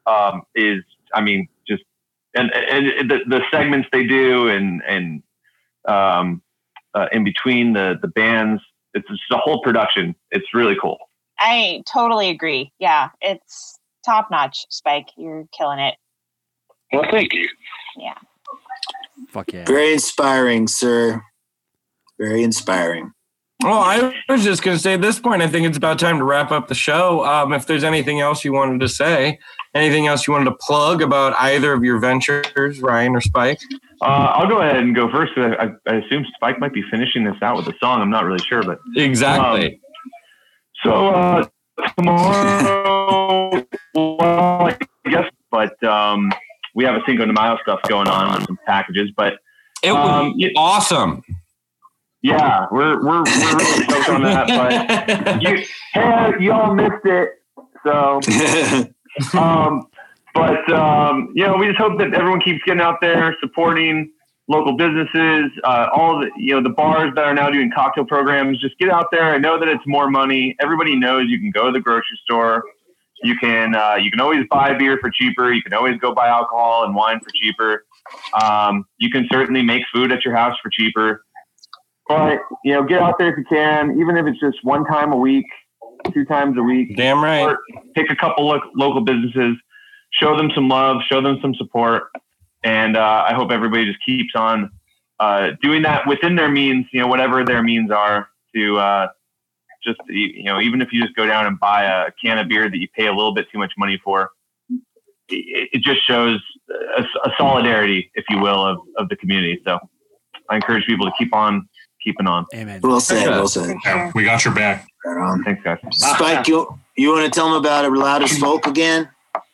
um, is, I mean, just and and the, the segments they do and and um, uh, in between the the bands, it's just a whole production. It's really cool.
I totally agree. Yeah, it's top notch, Spike. You're killing it.
Well, thank you.
Yeah.
Fuck yeah.
Very inspiring, sir. Very inspiring.
Well, I was just going to say at this point, I think it's about time to wrap up the show. Um, if there's anything else you wanted to say, anything else you wanted to plug about either of your ventures, Ryan or Spike?
Uh, I'll go ahead and go first. I, I assume Spike might be finishing this out with a song. I'm not really sure, but
exactly.
Um, so uh, tomorrow, well, I guess, but um, we have a Cinco de Mayo stuff going on with some packages, but
it was
um,
awesome.
Yeah, we're we're we're really stoked on that. But you, hey, you all missed it. So, um, but um, you know, we just hope that everyone keeps getting out there, supporting local businesses. Uh, all of the you know the bars that are now doing cocktail programs. Just get out there. I know that it's more money. Everybody knows you can go to the grocery store. You can uh, you can always buy beer for cheaper. You can always go buy alcohol and wine for cheaper. Um, you can certainly make food at your house for cheaper. But, you know, get out there if you can, even if it's just one time a week, two times a week.
Damn right.
Or pick a couple of local businesses, show them some love, show them some support. And uh, I hope everybody just keeps on uh, doing that within their means, you know, whatever their means are to uh, just, you know, even if you just go down and buy a can of beer that you pay a little bit too much money for, it, it just shows a, a solidarity, if you will, of, of the community. So I encourage people to keep on keeping on.
Amen.
Well said. Well said.
Yeah, we got your back.
Right on.
Thanks, guys.
Spike, you you want to tell them about it, Loud as Folk again?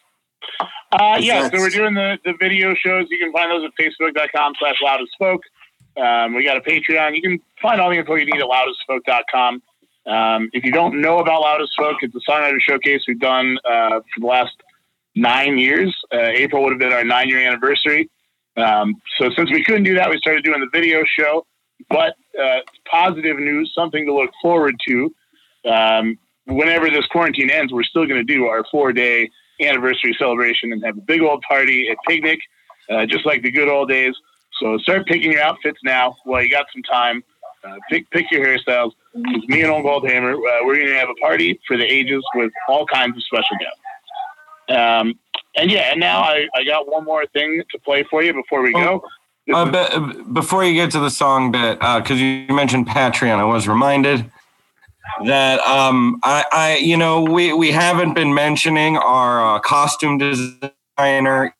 Uh, yeah, so we're doing the, the video shows. You can find those at facebook.com slash loud as folk. Um, we got a Patreon. You can find all the info you need at loud as folk dot com. Um, if you don't know about Loud as Folk, it's a songwriter showcase we've done uh, for the last nine years. Uh, April would have been our nine-year anniversary. Um, so since we couldn't do that, we started doing the video show. But uh, positive news, something to look forward to. Um, whenever this quarantine ends, we're still going to do our four-day anniversary celebration and have a big old party at Picnic, uh, just like the good old days. So start picking your outfits now while you got some time. Uh, pick pick your hairstyles. Because me and Old Goldhammer, uh, we're going to have a party for the ages with all kinds of special guests. Um, and yeah, and now I, I got one more thing to play for you before we go.
Uh, be, before you get to the song bit, because uh, you mentioned Patreon, I was reminded that um, I, I, you know, we, we haven't been mentioning our uh, costume designer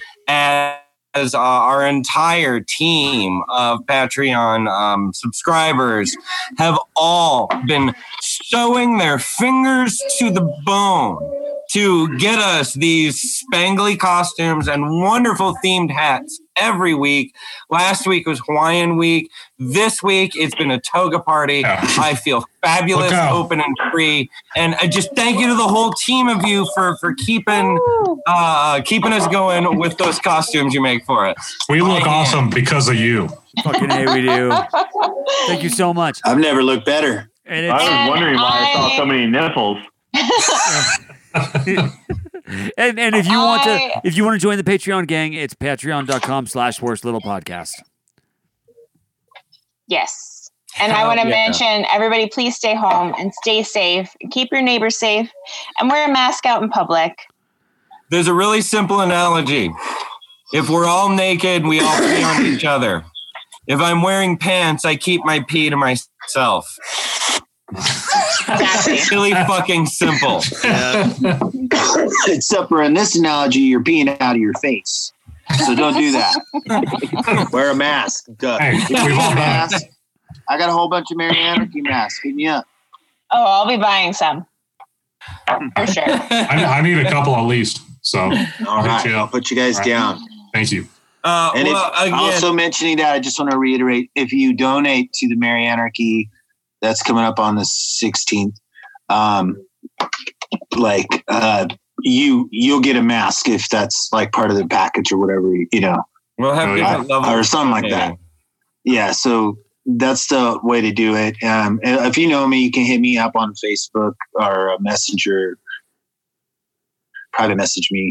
as uh, our entire team of Patreon um, subscribers have all been sewing their fingers to the bone to get us these spangly costumes and wonderful themed hats every week. Last week was Hawaiian week. This week it's been a toga party. Yeah. I feel fabulous, open and free. And I just thank you to the whole team of you for for keeping uh, keeping us going with those costumes you make for us.
We look I awesome am. because of you.
Fucking A, we do. Thank you so much.
I've never looked better.
And
I was wondering why I saw so many nipples.
and and if you want to if you want to join the Patreon gang, it's patreon.com slash worst little podcast.
Yes. And I want to
yeah.
mention, everybody, please stay home and stay safe. Keep your neighbors safe and wear a mask out in public.
There's a really simple analogy. If we're all naked, we all pee on each other. If I'm wearing pants, I keep my pee to myself. It's really fucking simple.
Yeah. Except for in this analogy, you're peeing out of your face. So don't do that. Wear a mask. Duh.
Hey, we've all done it.
I got a whole bunch of Merry Anarchy masks. Hit me up.
Oh, I'll be buying some. For sure.
I, I need a couple at least. So
all right, I'll put you guys
right.
down.
Thank you.
Uh,
and
well,
if,
again,
also mentioning that, I just want to reiterate, if you donate to the Merry Anarchy, that's coming up on the sixteenth. Um, like uh, you, you'll get a mask if that's like part of the package or whatever. You know,
we'll have
I, or something like that. Yeah, so that's the way to do it. Um, if you know me, you can hit me up on Facebook or a Messenger, private message me.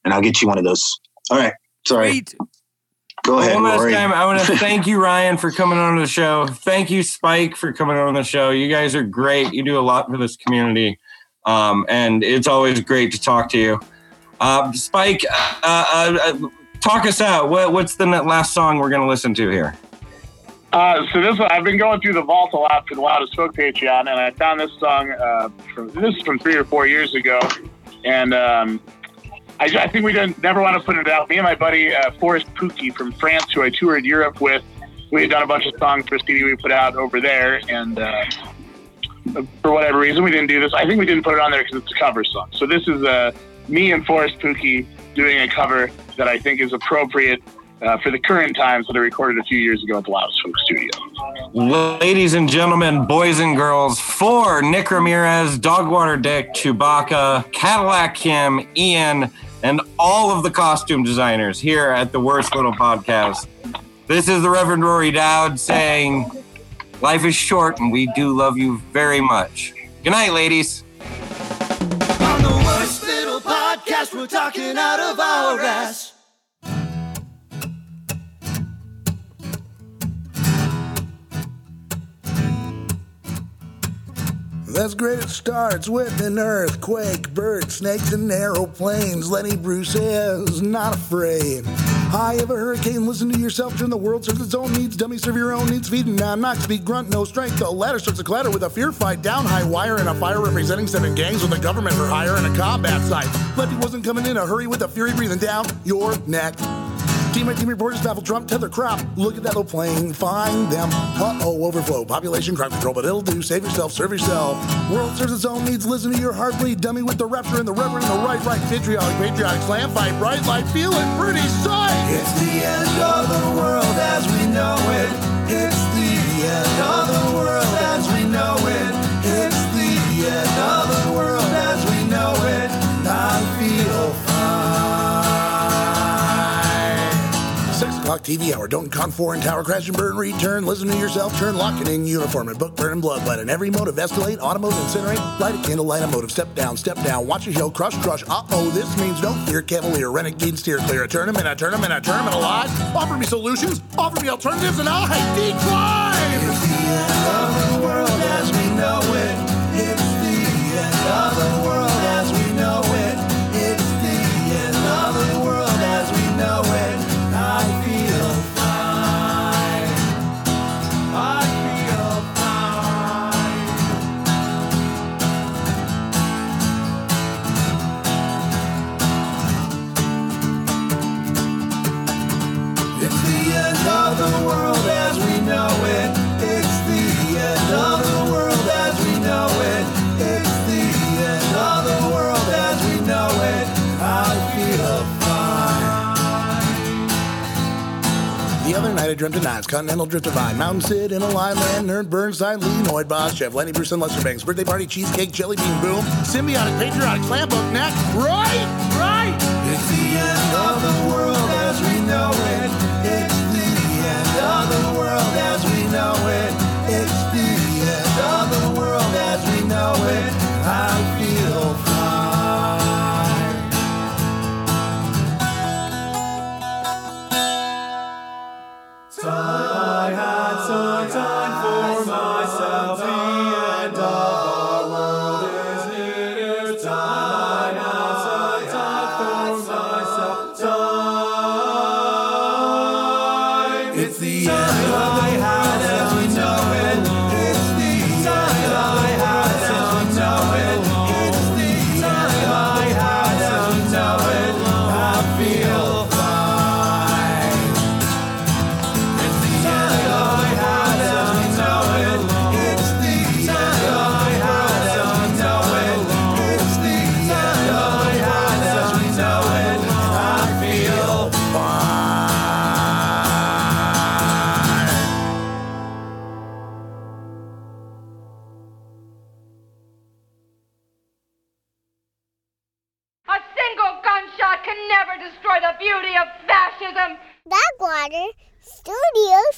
and I'll get you one of those. All right. Sorry.
Sweet.
Go ahead,
One last
Rory.
time, I want to thank you, Ryan, for coming on the show. Thank you, Spike, for coming on the show. You guys are great. You do a lot for this community, um, and it's always great to talk to you. Uh, Spike, uh, uh, talk us out. What, what's the last song we're going to listen to here?
Uh, so this one, I've been going through the vault a lot for the Loudest Folk Patreon, and I found this song uh, from this is from three or four years ago, and um, I, I think we didn't never want to put it out. Me and my buddy uh, Forrest Pookie from France, who I toured Europe with, we had done a bunch of songs for a C D we put out over there, and uh, for whatever reason we didn't do this. I think we didn't put it on there because it's a cover song. So this is uh, me and Forrest Pookie doing a cover that I think is appropriate uh, for the current times that I recorded a few years ago at the Loudest Folk Studio.
Ladies and gentlemen, boys and girls, for Nick Ramirez, Dogwater Dick, Chewbacca, Cadillac Kim, Ian, and all of the costume designers here at the Worst Little Podcast. This is the Reverend Rory Dowd saying, life is short and we do love you very much. Good night, ladies.
On the Worst Little Podcast, we're talking out of our ass.
That's great. It starts with an earthquake, birds, snakes, and aeroplanes. Lenny Bruce is not afraid. High of a hurricane, listen to yourself, turn the world, serves its own needs. Dummy, serve your own needs, feeding down, knock, speed, grunt, no strength. The ladder starts to clatter with a fear fight, down high wire and a fire representing seven gangs with the government for hire and a combat site. Lefty wasn't coming in a hurry with a fury breathing down your neck. Team by team reporters baffle Trump, tether crop. Look at that little plane, find them. Uh-oh, overflow, population, crime control, but it'll do. Save yourself, serve yourself. World serves its own needs, listen to your heart bleed. Dummy with the rapture and the reverend and the right, right. Vitriolic, patriotic, slam fight, bright light, feeling pretty sight.
It's the end of the world as we know it. It's the end of the world as we know it. It's the end of the world as we know it. I feel fine.
Six o'clock T V hour. Don't con foreign tower crash and burn. Return. Listen to yourself. Turn. Lock it in uniform and book burn bloodlet. In every motive escalate. Automotive incinerate. Light a candle. Light a motive. Step down. Step down. Watch your heel. Crush. Crush. Uh oh. This means no fear. Cavalier. Renegade. Steer clear. A tournament. A tournament. A tournament. Alive. Offer me solutions. Offer me alternatives, and I'll decline.
It's the end of the world as we know it. It's the end of the world as we know it. It's the end of the world as we know it. I feel fine. I feel fine. It's the end of the world as we know it. It's the end of the world as we know it. It's the end of the world as we know it. I feel fine.
The other night I dreamt of knives, continental drift divine, mountain sit in a line, land nerd, Burnside, Leanoid, boss chef, Lenny Bruce and Lester Banks, birthday party, cheesecake, jelly bean, boom, symbiotic, patriotic, slam book, neck, right, right.
It's the end of the world as we know it. It's the end of the world as we know it. It's the end of the world as we know it. I feel fine. I had some time for myself. The end of our world is near. Time, I had some time for myself. Time. It's the end I had as we know it. It's the end I had as we know it. It's the end I had as we know it. I feel fine.
Can never destroy the beauty of fascism.
Dogwater Studios